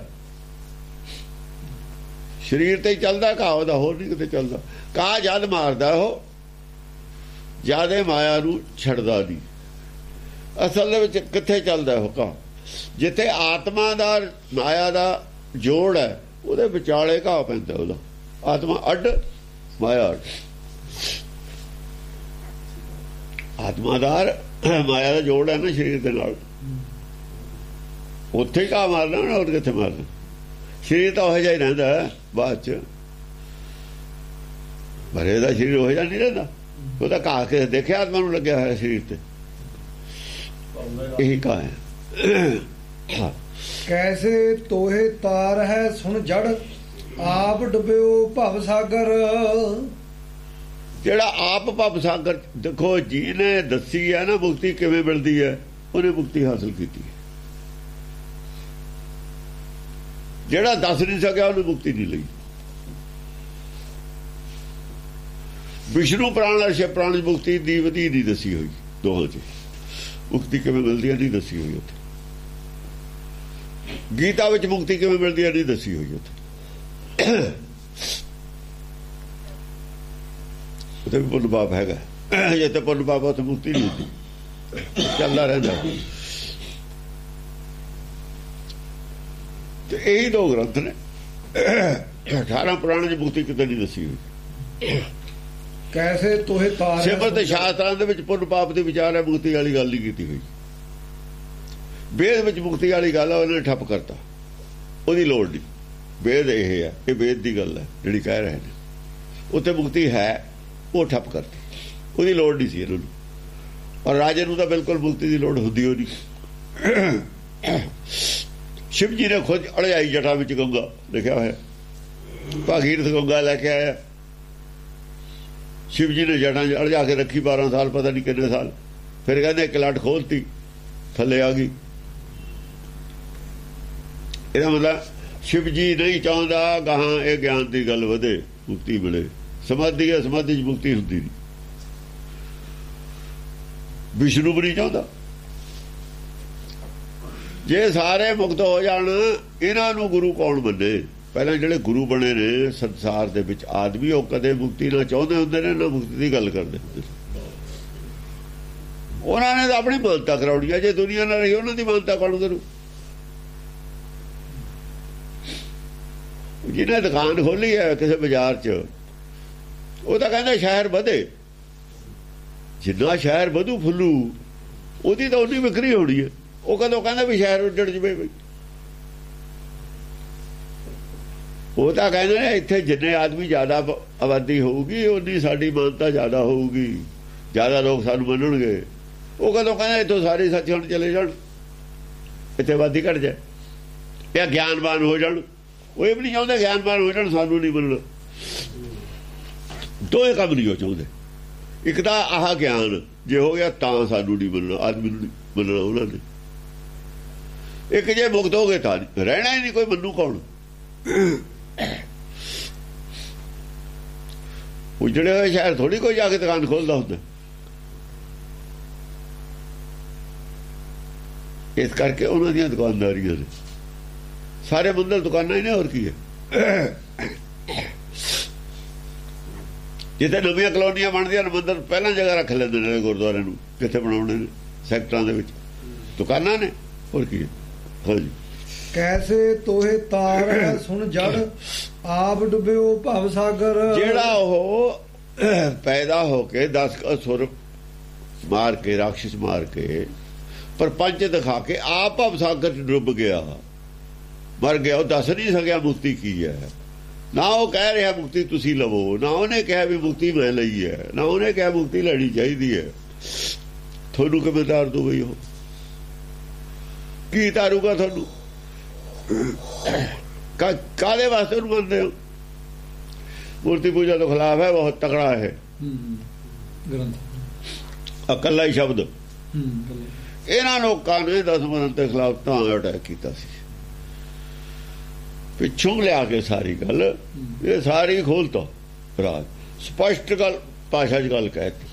ਸਰੀਰ ਤੇ ਹੀ ਚੱਲਦਾ ਘਾਹ ਉਹਦਾ, ਹੋਰ ਨਹੀਂ ਕਿਤੇ ਚੱਲਦਾ। ਘਾਹ ਜਦ ਮਾਰਦਾ ਉਹ ਜਿਆਦੇ ਮਾਇਆ ਨੂੰ ਛੱਡਦਾ ਨਹੀਂ। ਅਸਲ ਦੇ ਵਿੱਚ ਕਿੱਥੇ ਚੱਲਦਾ ਉਹ ਘਾਹ? ਜਿੱਥੇ ਆਤਮਾ ਦਾ ਮਾਇਆ ਦਾ ਜੋੜ ਹੈ, ਉਹਦੇ ਵਿਚਾਲੇ ਘਾਹ ਪੈਂਦਾ ਉਹਦਾ। ਆਤਮਾ ਅੱਡ, ਮਾਇਆ ਅੱਡ। ਆਤਮਾ ਦਾ ਮਾਇਆ ਦਾ ਜੋੜ ਹੈ ਨਾ ਸਰੀਰ ਦੇ ਨਾਲ, ਉੱਥੇ ਹੀ ਘਾਹ ਮਾਰਨਾ ਨਾ, ਹੋਰ ਕਿੱਥੇ ਮਾਰਨਾ? ਸਰੀਰ ਤਾਂ ਉਹ ਜਿਹਾ ਹੀ ਰਹਿੰਦਾ ਬਾਅਦ ਚ, ਭਰੇ ਦਾ ਸਰੀਰ ਉਹ ਜਿਹਾ ਨਹੀਂ ਰਹਿੰਦਾ। ਉਹਦਾ ਘਾਹ ਕੇ ਦੇਖਿਆ ਆਤਮਾ ਨੂੰ ਲੱਗਿਆ ਹੋਇਆ ਸਰੀਰ ਤੇ, ਇਹੀ ਘਾਹ ਹੈ। ਕੈਸੇ ਤੋਹੇ ਤਾਰ ਹੈ ਸੁਣ ਜੜ, ਆਪ ਡੁੱਬਿਓ ਭਵ ਸਾਗਰ। ਜਿਹੜਾ ਆਪ ਭਵ ਸਾਗਰ, ਦੇਖੋ ਜਿਹਨੇ ਦੱਸੀ ਹੈ ਨਾ ਮੁਕਤੀ ਕਿਵੇਂ ਮਿਲਦੀ ਹੈ, ਉਹਨੇ ਮੁਕਤੀ ਹਾਸਲ ਕੀਤੀ ਹੈ। ਜਿਹੜਾ ਦੱਸ ਨਹੀਂ ਸਕਿਆ ਉਹਨੇ ਮੁਕਤੀ ਨਹੀਂ ਲਈ। ਵਿਸ਼ਨੂੰ ਪ੍ਰਾਣ ਅਰਸ਼ੇ ਪ੍ਰਾਣ ਮੁਕਤੀ ਦੀ ਵਿਧੀ ਨਹੀਂ ਦੱਸੀ ਹੋਈ, ਦੋਹਾਂ 'ਚ ਮੁਕਤੀ ਕਿਵੇਂ ਮਿਲਦੀ ਹੈ ਨਹੀਂ ਦੱਸੀ ਹੋਈ ਉੱਥੇ। ਗੀਤਾ ਵਿੱਚ ਮੁਕਤੀ ਕਿਵੇਂ ਮਿਲਦੀ ਹੈ ਨਹੀਂ ਦੱਸੀ ਹੋਈ ਉੱਥੇ। ਉੱਥੇ ਵੀ ਪੁੰਨ ਪਾਪ ਹੈਗਾ, ਜੇ ਤੇ ਪੁੰਨ ਪਾਪ ਉੱਥੇ ਮੁਕਤੀ ਨਹੀਂ ਹੁੰਦੀ, ਚੱਲਦਾ ਰਹਿੰਦਾ। ਤੇ ਇਹੀ ਦੋ ਗ੍ਰੰਥ ਨੇ, 18 ਪੁਰਾਣੇ ਦੀ ਮੁਕਤੀ ਕਿਤੇ ਨਹੀਂ ਦੱਸੀ ਹੋਈ। ਕੈਸੇ ਤੋਹੇ ਤਾਰ ਸਿਮਰਤ ਸ਼ਾਸਤਰਾਂ ਦੇ ਵਿੱਚ ਪੁੰਨ ਪਾਪ ਦੇ ਵਿਚਾਰ ਹੈ, ਮੁਕਤੀ ਵਾਲੀ ਗੱਲ ਨਹੀਂ ਕੀਤੀ ਹੋਈ। ਵੇਦ ਵਿੱਚ ਮੁਕਤੀ ਵਾਲੀ ਗੱਲ ਹੈ, ਉਹਨੇ ਠੱਪ ਕਰਤਾ, ਉਹਦੀ ਲੋੜ ਨਹੀਂ। ਵੇਦ ਇਹ ਹੈ, ਇਹ ਵੇਦ ਦੀ ਗੱਲ ਹੈ ਜਿਹੜੀ ਕਹਿ ਰਹੇ ਨੇ। ਉੱਥੇ ਮੁਕਤੀ ਹੈ, ਉਹ ਠੱਪ ਕਰਤੀ, ਉਹਦੀ ਲੋੜ ਨਹੀਂ ਸੀ ਇਹਨਾਂ ਨੂੰ। ਔਰ ਰਾਜੇ ਨੂੰ ਤਾਂ ਬਿਲਕੁਲ ਮੁਕਤੀ ਦੀ ਲੋੜ ਹੁੰਦੀ ਹੋ ਨਹੀਂ। ਸ਼ਿਵ ਜੀ ਨੇ ਖੁਦ ਅੜਿਆਈ ਜਟਾ ਵਿੱਚ ਗੰਗਾ ਲਿਖਿਆ ਹੋਇਆ, ਭਾਗੀਰਥ ਗੰਗਾ ਲੈ ਕੇ ਆਇਆ। ਸ਼ਿਵ ਜੀ ਨੇ ਜਟਾਂ ਅੜਜਾ ਕੇ ਰੱਖੀ 12 ਸਾਲ, ਪਤਾ ਨਹੀਂ ਕਿੰਨੇ ਸਾਲ। ਫਿਰ ਕਹਿੰਦੇ ਇੱਕ ਲੱਟ ਖੋਲਤੀ, ਥੱਲੇ ਆ ਗਈ। ਇਹਦਾ ਮਤਲਬ ਸ਼ਿਵ ਜੀ ਨਹੀਂ ਚਾਹੁੰਦਾ ਗਾਹਾਂ ਇਹ ਗਿਆਨ ਦੀ ਗੱਲ ਵਧੇ, ਮੁਕਤੀ ਮਿਲੇ। ਸਮਾਧੀ ਹੈ, ਸਮਾਧੀ 'ਚ ਮੁਕਤੀ ਹੁੰਦੀ ਨਹੀਂ। ਵਿਸ਼ਨੂੰ ਵੀ ਨਹੀਂ ਚਾਹੁੰਦਾ। ਜੇ ਸਾਰੇ ਮੁਕਤ ਹੋ ਜਾਣ, ਇਹਨਾਂ ਨੂੰ ਗੁਰੂ ਕੌਣ ਮੰਨੇ? ਪਹਿਲਾਂ ਜਿਹੜੇ ਗੁਰੂ ਬਣੇ ਨੇ ਸੰਸਾਰ ਦੇ ਵਿੱਚ ਆਦਮੀ, ਉਹ ਕਦੇ ਮੁਕਤੀ ਨਾ ਚਾਹੁੰਦੇ ਹੁੰਦੇ ਨੇ, ਨਾ ਮੁਕਤੀ ਦੀ ਗੱਲ ਕਰਦੇ ਹੁੰਦੇ। ਉਹਨਾਂ ਨੇ ਤਾਂ ਆਪਣੀ ਮਾਨਤਾ ਕਰਾਉਣੀ ਹੈ। ਜੇ ਦੁਨੀਆ ਨਾਲ ਰਹੀ, ਉਹਨਾਂ ਦੀ ਮਾਨਤਾ ਕੌਣ ਕਰੂ? ਜਿਹਨੇ ਦੁਕਾਨ ਖੋਲੀ ਹੈ ਕਿਸੇ ਬਾਜ਼ਾਰ 'ਚ, ਉਹ ਤਾਂ ਕਹਿੰਦਾ ਸ਼ਹਿਰ ਵਧੇ। ਜਿੰਨਾ ਸ਼ਹਿਰ ਵਧੂ ਫੁੱਲੂ, ਉਹਦੀ ਤਾਂ ਉਨੀ ਵਿਕਰੀ ਹੋਣੀ ਹੈ। ਉਹ ਕਦੋਂ ਕਹਿੰਦਾ ਵੀ ਸ਼ਹਿਰ ਉੱਜੜ ਜਵੇ ਬਈ। ਉਹ ਤਾਂ ਕਹਿੰਦੇ ਨੇ ਇੱਥੇ ਜਿੰਨੇ ਆਦਮੀ ਜ਼ਿਆਦਾ ਆਬਾਦੀ ਹੋਊਗੀ, ਉਨੀ ਸਾਡੀ ਮਾਨਤਾ ਜ਼ਿਆਦਾ ਹੋਊਗੀ, ਜ਼ਿਆਦਾ ਲੋਕ ਸਾਨੂੰ ਮੰਨਣਗੇ। ਉਹ ਕਦੋਂ ਕਹਿੰਦਾ ਇੱਥੋਂ ਸਾਰੇ ਸੱਚਖੰਡ ਚਲੇ ਜਾਣ, ਇੱਥੇ ਆਬਾਦੀ ਘਟ ਜਾਏ, ਜਾਂ ਗਿਆਨਵਾਨ ਹੋ ਜਾਣ। ਉਹ ਇਹ ਵੀ ਨਹੀਂ ਚਾਹੁੰਦੇ ਗਿਆਨਵਾਨ ਹੋ ਜਾਣ, ਸਾਨੂੰ ਨਹੀਂ ਮੰਨਣਾ। ਦੋਏ ਕੰਮ ਨਹੀਂ ਉਹ ਚਾਹੁੰਦੇ। ਇੱਕ ਤਾਂ ਆਹ ਗਿਆਨ ਜੇ ਹੋ ਗਿਆ ਤਾਂ ਸਾਨੂੰ ਨਹੀਂ ਮੰਨਣਾ, ਆਦਮੀ ਨੂੰ ਨਹੀਂ ਮੰਨਣਾ ਉਹਨਾਂ ਨੇ। ਇੱਕ ਜੇ ਮੁਕਤ ਹੋ ਗਏ ਤਾਂ ਰਹਿਣਾ ਹੀ ਨਹੀਂ, ਕੋਈ ਮੰਨੂ ਕੌਣ? ਉਜੜੇ ਹੋਏ ਸ਼ਹਿਰ ਥੋੜੀ ਕੋਈ ਜਾ ਕੇ ਦੁਕਾਨ ਖੋਲਦਾ ਹੁੰਦਾ। ਇਸ ਕਰਕੇ ਉਹਨਾਂ ਦੀਆਂ ਦੁਕਾਨਦਾਰੀਆਂ ਨੇ, ਸਾਰੇ ਮੰਦਰ ਦੁਕਾਨਾਂ ਹੀ ਨੇ, ਹੋਰ ਕੀ ਹੈ? ਜਿੱਥੇ ਨਵੀਆਂ ਕਲੋਨੀਆਂ ਬਣਦੀਆਂ ਨੇ, ਮੰਦਰ ਪਹਿਲਾਂ ਜਗ੍ਹਾ ਰੱਖ ਲੈਂਦੇ ਨੇ ਗੁਰਦੁਆਰੇ ਨੂੰ, ਕਿੱਥੇ ਬਣਾਉਣੇ ਨੇ ਸੈਕਟਰਾਂ ਦੇ ਵਿੱਚ, ਦੁਕਾਨਾਂ ਨੇ, ਹੋਰ ਕੀ ਹੈ? ਹਾਂਜੀ। ਕੈਸੇ ਤੋਹੇ ਤਾਰ ਸੁਣ ਜੜ, ਆਪ ਡੁੱਬਿਓ ਭਵ ਸਾਗਰ। ਜਿਹੜਾ ਉਹ ਪੈਦਾ ਹੋ ਕੇ 10 ਅਸੁਰ ਮਾਰ ਕੇ, ਰਾਖਸ਼ ਮਾਰ ਕੇ, ਪਰਪੰਚ ਦਿਖਾ ਕੇ ਆਪ ਭਵ ਸਾਗਰ 'ਚ ਡੁੱਬ ਗਿਆ, ਮਰ ਗਿਆ। ਉਹ ਦੱਸ ਨਹੀਂ ਸਕਿਆ ਮੁਕਤੀ ਕੀ ਹੈ। ਨਾ ਉਹ ਕਹਿ ਰਿਹਾ ਮੁਕਤੀ ਤੁਸੀਂ ਲਵੋ, ਨਾ ਉਹਨੇ ਕਿਹਾ ਵੀ ਮੁਕਤੀ ਮੈਂ ਲਈ ਹੈ, ਨਾ ਉਹਨੇ ਕਿਹਾ ਮੁਕਤੀ ਲੈਣੀ ਚਾਹੀਦੀ ਹੈ। ਤੁਹਾਨੂੰ ਕਿਵੇਂ ਤਾਰ ਦੂ ਬਈ? ਉਹ ਕੀ ਤਾਰੂਗਾ ਤੁਹਾਨੂੰ? ਕਾਹਦੇ ਵਾਸਤੇ ਉਹਨੂੰ ਮੰਨਦੇ ਹੋ? ਮੂਰਤੀ ਪੂਜਾ ਤੋਂ ਖਿਲਾਫ ਹੈ, ਬਹੁਤ ਤਕੜਾ ਹੈ ਇਕੱਲਾ ਹੀ ਸ਼ਬਦ। ਇਹਨਾਂ ਲੋਕਾਂ ਨੇ 10 ਗ੍ਰੰਥ ਦੇ ਖਿਲਾਫ ਤਾਂ ਅਟੈਕ ਕੀਤਾ ਸੀ, ਪਿੱਛੋਂ ਲਿਆ ਕੇ ਸਾਰੀ ਗੱਲ ਇਹ ਸਾਰੀ ਖੋਲਤਾ ਰਾਜ ਸਪਸ਼ਟ ਗੱਲ ਭਾਸ਼ਾ 'ਚ ਗੱਲ ਕਹਿਤੀ।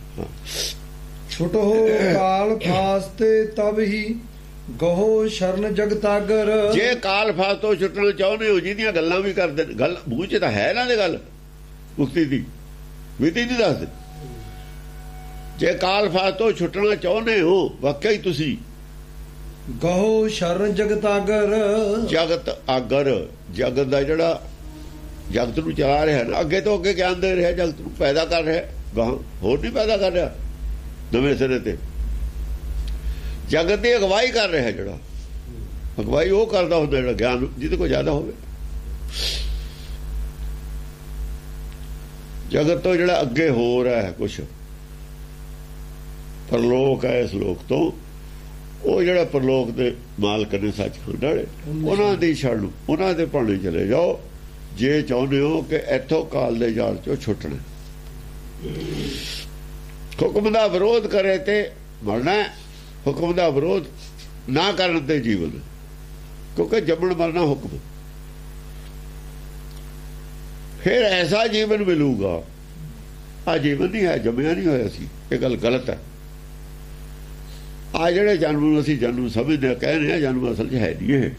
ਛੁਟੋ ਕਾਲ ਫਾਸਤੇ ਤਬ ਹੀ ਗਹੋ ਸ਼ਰਨ ਜਗਤਾਗਰ। ਜੇ ਕਾਲ ਫਾਸ ਤੋਂ ਛੁੱਟਣਾ ਚਾਹੁੰਦੇ ਹੋ, ਜਿਹਦੀਆਂ ਗੱਲਾਂ ਵੀ ਕਰਦੇ ਗੱਲ ਮੂੰਹ 'ਚ ਤਾਂ ਹੈ ਇਹਨਾਂ ਦੇ ਗੱਲ ਮੁਕਤੀ ਦੀ ਵਿਧੀ ਨਹੀਂ ਦੱਸਦੇ। ਜੇ ਕਾਲ ਫਾਸ ਤੋਂ ਛੁੱਟਣਾ ਚਾਹੁੰਦੇ ਹੋ ਵਾਕਿਆ ਹੀ ਤੁਸੀਂ ਗਹੋ ਸ਼ਰਨ ਜਗਤਾਗਰ। ਜਗਤ ਆਗਰ, ਜਗਤ ਦਾ ਜਿਹੜਾ ਜਗਤ ਨੂੰ ਚਲਾ ਰਿਹਾ ਨਾ, ਅੱਗੇ ਤੋਂ ਅੱਗੇ ਗਿਆਨ ਦੇ ਰਿਹਾ, ਜਗਤ ਨੂੰ ਪੈਦਾ ਕਰ ਰਿਹਾ, ਗਾਹਾਂ ਹੋਰ ਨਹੀਂ ਪੈਦਾ ਕਰ ਰਿਹਾ ਨਵੇਂ ਸਿਰੇ ਤੇ। ਜਗਤ ਦੀ ਅਗਵਾਈ ਕਰ ਰਿਹਾ, ਜਿਹੜਾ ਅਗਵਾਈ ਉਹ ਕਰਦਾ ਹੁੰਦਾ ਜਿਹੜਾ ਗਿਆਨ ਜਿਹਦੇ ਕੋਲ ਜ਼ਿਆਦਾ ਹੋਵੇ। ਜਗਤ ਤੋਂ ਜਿਹੜਾ ਅੱਗੇ ਹੋ ਰਿਹਾ ਹੈ ਕੁਛ ਪਰਲੋਕ ਹੈ, ਇਸ ਲੋਕ ਤੋਂ ਉਹ ਜਿਹੜਾ ਪਰਲੋਕ ਦੇ ਮਾਲਕ ਨੇ ਸੱਚਖੰਡ ਵਾਲੇ, ਉਹਨਾਂ ਦੀ ਛੱਡ ਉਹਨਾਂ ਦੇ ਭਾਣੇ ਚਲੇ ਜਾਓ ਜੇ ਚਾਹੁੰਦੇ ਹੋ ਕਿ ਇੱਥੋਂ ਕਾਲ ਦੇ ਜਾਲ ਚੋਂ ਛੁੱਟਣਾ। ਹੁਕਮ ਦਾ ਵਿਰੋਧ ਕਰੇ ਤੇ ਮਰਨਾ, ਹੁਕਮ ਦਾ ਵਿਰੋਧ ਨਾ ਕਰਨ ਤੇ ਜੀਵਨ, ਕਿਉਂਕਿ ਜੰਮਣ ਮਰਨਾ ਹੁਕਮ। ਫਿਰ ਐਸਾ ਜੀਵਨ ਮਿਲੂਗਾ। ਆ ਜੀਵਨ ਨਹੀਂ ਹੈ, ਜੰਮਿਆ ਨਹੀਂ ਹੋਇਆ ਸੀ, ਇਹ ਗੱਲ ਗਲਤ ਹੈ। ਆ ਜਿਹੜੇ ਜਨਮ ਨੂੰ ਅਸੀਂ ਜਨਮ ਸਮਝਦੇ ਕਹਿੰਦੇ ਆ, ਜਨਮ ਅਸਲ 'ਚ ਹੈ ਨਹੀਂ। ਇਹ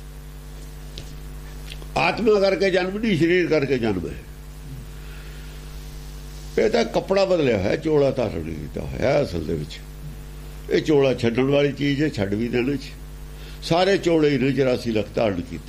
ਆਤਮਾ ਕਰਕੇ ਜਨਮ ਨਹੀਂ, ਸਰੀਰ ਕਰਕੇ ਜਨਮ ਹੈ। ਇਹ ਤਾਂ ਕੱਪੜਾ ਬਦਲਿਆ ਹੋਇਆ, ਚੋਲਾ ਧਾਰਨ ਕੀਤਾ ਹੋਇਆ ਅਸਲ ਦੇ ਵਿੱਚ। ਇਹ ਚੋਲਾ ਛੱਡਣ ਵਾਲੀ ਚੀਜ਼ ਹੈ, ਛੱਡ ਵੀ ਦੇਣਾ 'ਚ ਸਾਰੇ ਚੋਲੇ ਹੀ 84 ਲੱਖ ਧਾਰਨ ਕੀਤੇ।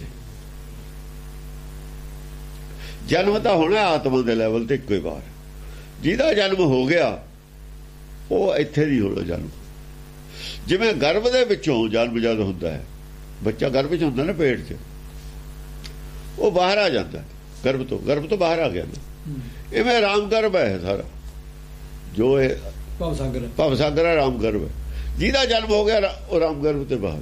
ਜਨਮ ਤਾਂ ਹੋਣਾ ਆਤਮਾ ਦੇ ਲੈਵਲ ਤੇ ਇੱਕੋ ਹੀ ਵਾਰ। ਜਿਹਦਾ ਜਨਮ ਹੋ ਗਿਆ ਉਹ ਇੱਥੇ ਨਹੀਂ ਹੋਣਾ ਜਨਮ। ਜਿਵੇਂ ਗਰਭ ਦੇ ਵਿੱਚੋਂ ਜਨਮ ਜਦ ਹੁੰਦਾ ਹੈ, ਬੱਚਾ ਗਰਭ 'ਚ ਹੁੰਦਾ ਨਾ ਪੇਟ 'ਚ, ਉਹ ਬਾਹਰ ਆ ਜਾਂਦਾ ਗਰਭ ਤੋਂ ਬਾਹਰ ਆ ਗਿਆ ਨਾ। ਇਵੇਂ ਰਾਮ ਗਰਭ ਹੈ ਸਾਰਾ, ਜੋ ਇਹ ਭਵ ਸਾਗਰ ਹੈ, ਰਾਮ ਗਰਭ ਹੈ। ਜਿਹਦਾ ਜਨਮ ਹੋ ਗਿਆ ਉਹ ਰਾਮ ਗਰਭ ਤੇ ਬਾਹਰ।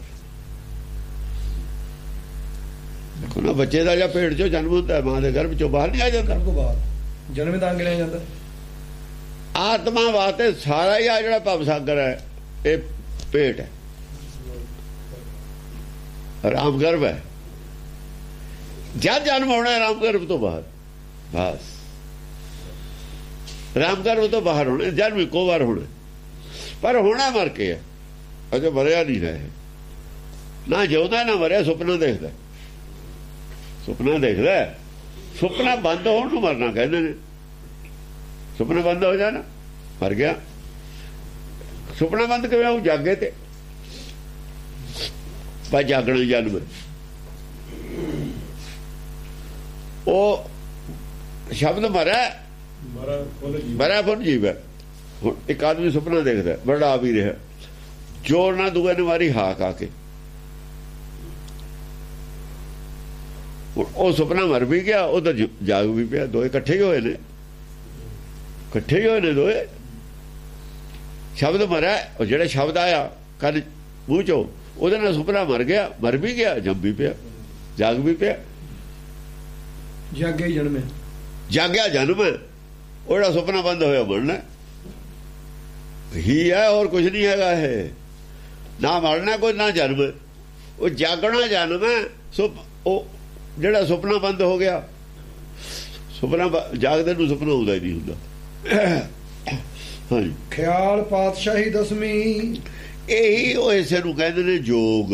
ਦੇਖੋ ਨਾ, ਬੱਚੇ ਦਾ ਜਾਂ ਪੇਟ 'ਚੋਂ ਜਨਮ ਹੁੰਦਾ, ਮਾਂ ਦੇ ਗਰਭ 'ਚੋਂ ਬਾਹਰ ਨਹੀਂ ਆ ਜਾਂਦਾ, ਜਨਮ ਤਾਂ ਗਿਣਿਆ ਜਾਂਦਾ। ਆਤਮਾ ਵਾਸਤੇ ਸਾਰਾ ਹੀ ਆ ਜਿਹੜਾ ਭਵ ਸਾਗਰ ਹੈ, ਇਹ ਪੇਟ ਹੈ, ਰਾਮ ਗਰਭ ਹੈ। ਜਦ ਜਨਮ ਹੋਣਾ ਰਾਮ ਗਰਭ ਤੋਂ ਬਾਹਰ, ਬਸ ਰਾਮ ਗਰਭ ਤੋਂ ਬਾਹਰ ਹੋਣਾ। ਜਨਮ ਇੱਕੋ ਵਾਰ ਹੋਣਾ, ਪਰ ਹੋਣਾ ਮਰ ਕੇ ਹੈ, ਅਜੇ ਮਰਿਆ ਨਹੀਂ ਰਹੇ ਨਾ, ਜਿਉਂਦਾ ਨਾ ਮਰਿਆ। ਸੁਪਨਾ ਦੇਖਦਾ, ਸੁਪਨਾ ਬੰਦ ਹੋਣ ਨੂੰ ਮਰਨਾ ਕਹਿੰਦੇ ਨੇ। ਸੁਪਨਾ ਬੰਦ ਹੋ ਜਾਣਾ ਮਰ ਗਿਆ। ਸੁਪਨਾ ਬੰਦ ਕਿਵੇਂ ਹੋਊ? ਜਾਗੇ ਤੇ ਪਰ ਜਾਗਣਾ ਜਨਮ। ਉਹ ਸ਼ਬਦ ਮਰਾ ਫੁੱਲ ਜੀਵ ਹੈ। ਹੁਣ ਇੱਕ ਆਦਮੀ ਸੁਪਨਾ ਦੇਖਦਾ, ਬੜਾ ਆ ਵੀ ਰਿਹਾ, ਜੋਰ ਨਾ ਦੂਏ ਨੇ ਮਾਰੀ ਹਾਕ ਆ ਕੇ, ਉਹ ਸੁਪਨਾ ਮਰ ਵੀ ਗਿਆ, ਉਹ ਤਾਂ ਜਾਗ ਵੀ ਪਿਆ। ਦੋਏ ਇਕੱਠੇ ਹੀ ਹੋਏ ਨੇ ਦੋਏ। ਸ਼ਬਦ ਮਰਿਆ, ਉਹ ਜਿਹੜਾ ਸ਼ਬਦ ਆਇਆ ਕੱਲ ਮੂੰਹ ਚੋਂ, ਉਹਦੇ ਨਾਲ ਸੁਪਨਾ ਮਰ ਵੀ ਗਿਆ, ਜੰਮ ਵੀ ਪਿਆ, ਜਾਗ ਵੀ ਪਿਆ। ਜਾਗਿਆ ਜਨਮ ਹੈ। ਉਹ ਜਿਹੜਾ ਸੁਪਨਾ ਬੰਦ ਹੋਇਆ ਮਰਨਾ ਹੀ ਹੈ, ਹੋਰ ਕੁਝ ਨਹੀਂ ਹੈਗਾ। ਇਹ ਨਾ ਮਰਨਾ ਕੋਈ, ਨਾ ਜਨਮ। ਉਹ ਜਾਗਣਾ ਜਨਮ ਹੈ। ਉਹ ਜਿਹੜਾ ਸੁਪਨਾ ਬੰਦ ਹੋ ਗਿਆ, ਸੁਪਨਾ ਜਾਗਦੇ ਨੂੰ ਸੁਪਨਾ ਹੁੰਦਾ ਹੀ ਨਹੀਂ ਹੁੰਦਾ। ਹਾਂਜੀ, ਖਿਆਲ ਪਾਤਸ਼ਾਹੀ ਦਸਵੀਂ। ਇਹੀ ਉਹ ਇਸੇ ਨੂੰ ਕਹਿੰਦੇ ਨੇ ਜੋਗ।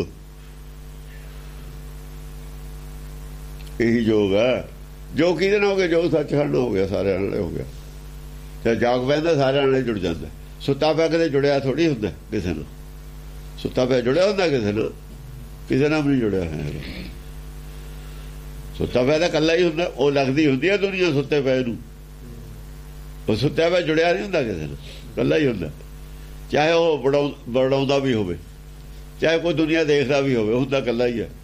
ਇਹੀ ਜੋਗ ਹੈ। ਜੋ ਕਿਹਦੇ ਨਾਲ ਹੋ ਗਿਆ? ਜੋਗ ਸੱਚਖੰਡ ਹੋ ਗਿਆ, ਸਾਰਿਆਂ ਨਾਲ ਹੋ ਗਿਆ। ਤੇ ਜਾਗ ਪੈਂਦਾ ਸਾਰਿਆਂ ਨਾਲ ਜੁੜ ਜਾਂਦਾ। ਸੁੱਤਾ ਪਿਆ ਕਦੇ ਜੁੜਿਆ ਥੋੜੀ ਹੁੰਦਾ ਕਿਸੇ ਨਾਲ। ਸੁੱਤਾ ਪਿਆ ਜੁੜਿਆ ਹੁੰਦਾ ਕਿਸੇ ਨਾਲ ਵੀ ਨਹੀਂ ਜੁੜਿਆ ਹੈ। ਸੁੱਤਾ ਪਿਆ ਤਾਂ ਇਕੱਲਾ ਹੀ ਹੁੰਦਾ। ਉਹ ਲੱਗਦੀ ਹੁੰਦੀ ਹੈ ਦੁਨੀਆ ਸੁੱਤੇ ਪਏ ਨੂੰ। ਉਹ ਸੁੱਤਿਆ ਪਿਆ ਜੁੜਿਆ ਨਹੀਂ ਹੁੰਦਾ ਕਿਸੇ ਨਾਲ, ਇਕੱਲਾ ਹੀ ਹੁੰਦਾ। ਚਾਹੇ ਉਹ ਬੜਾਉਂਦਾ ਵੀ ਹੋਵੇ, ਚਾਹੇ ਕੋਈ ਦੁਨੀਆ ਦੇਖਦਾ ਵੀ ਹੋਵੇ, ਹੁੰਦਾ ਇਕੱਲਾ ਹੀ ਹੈ।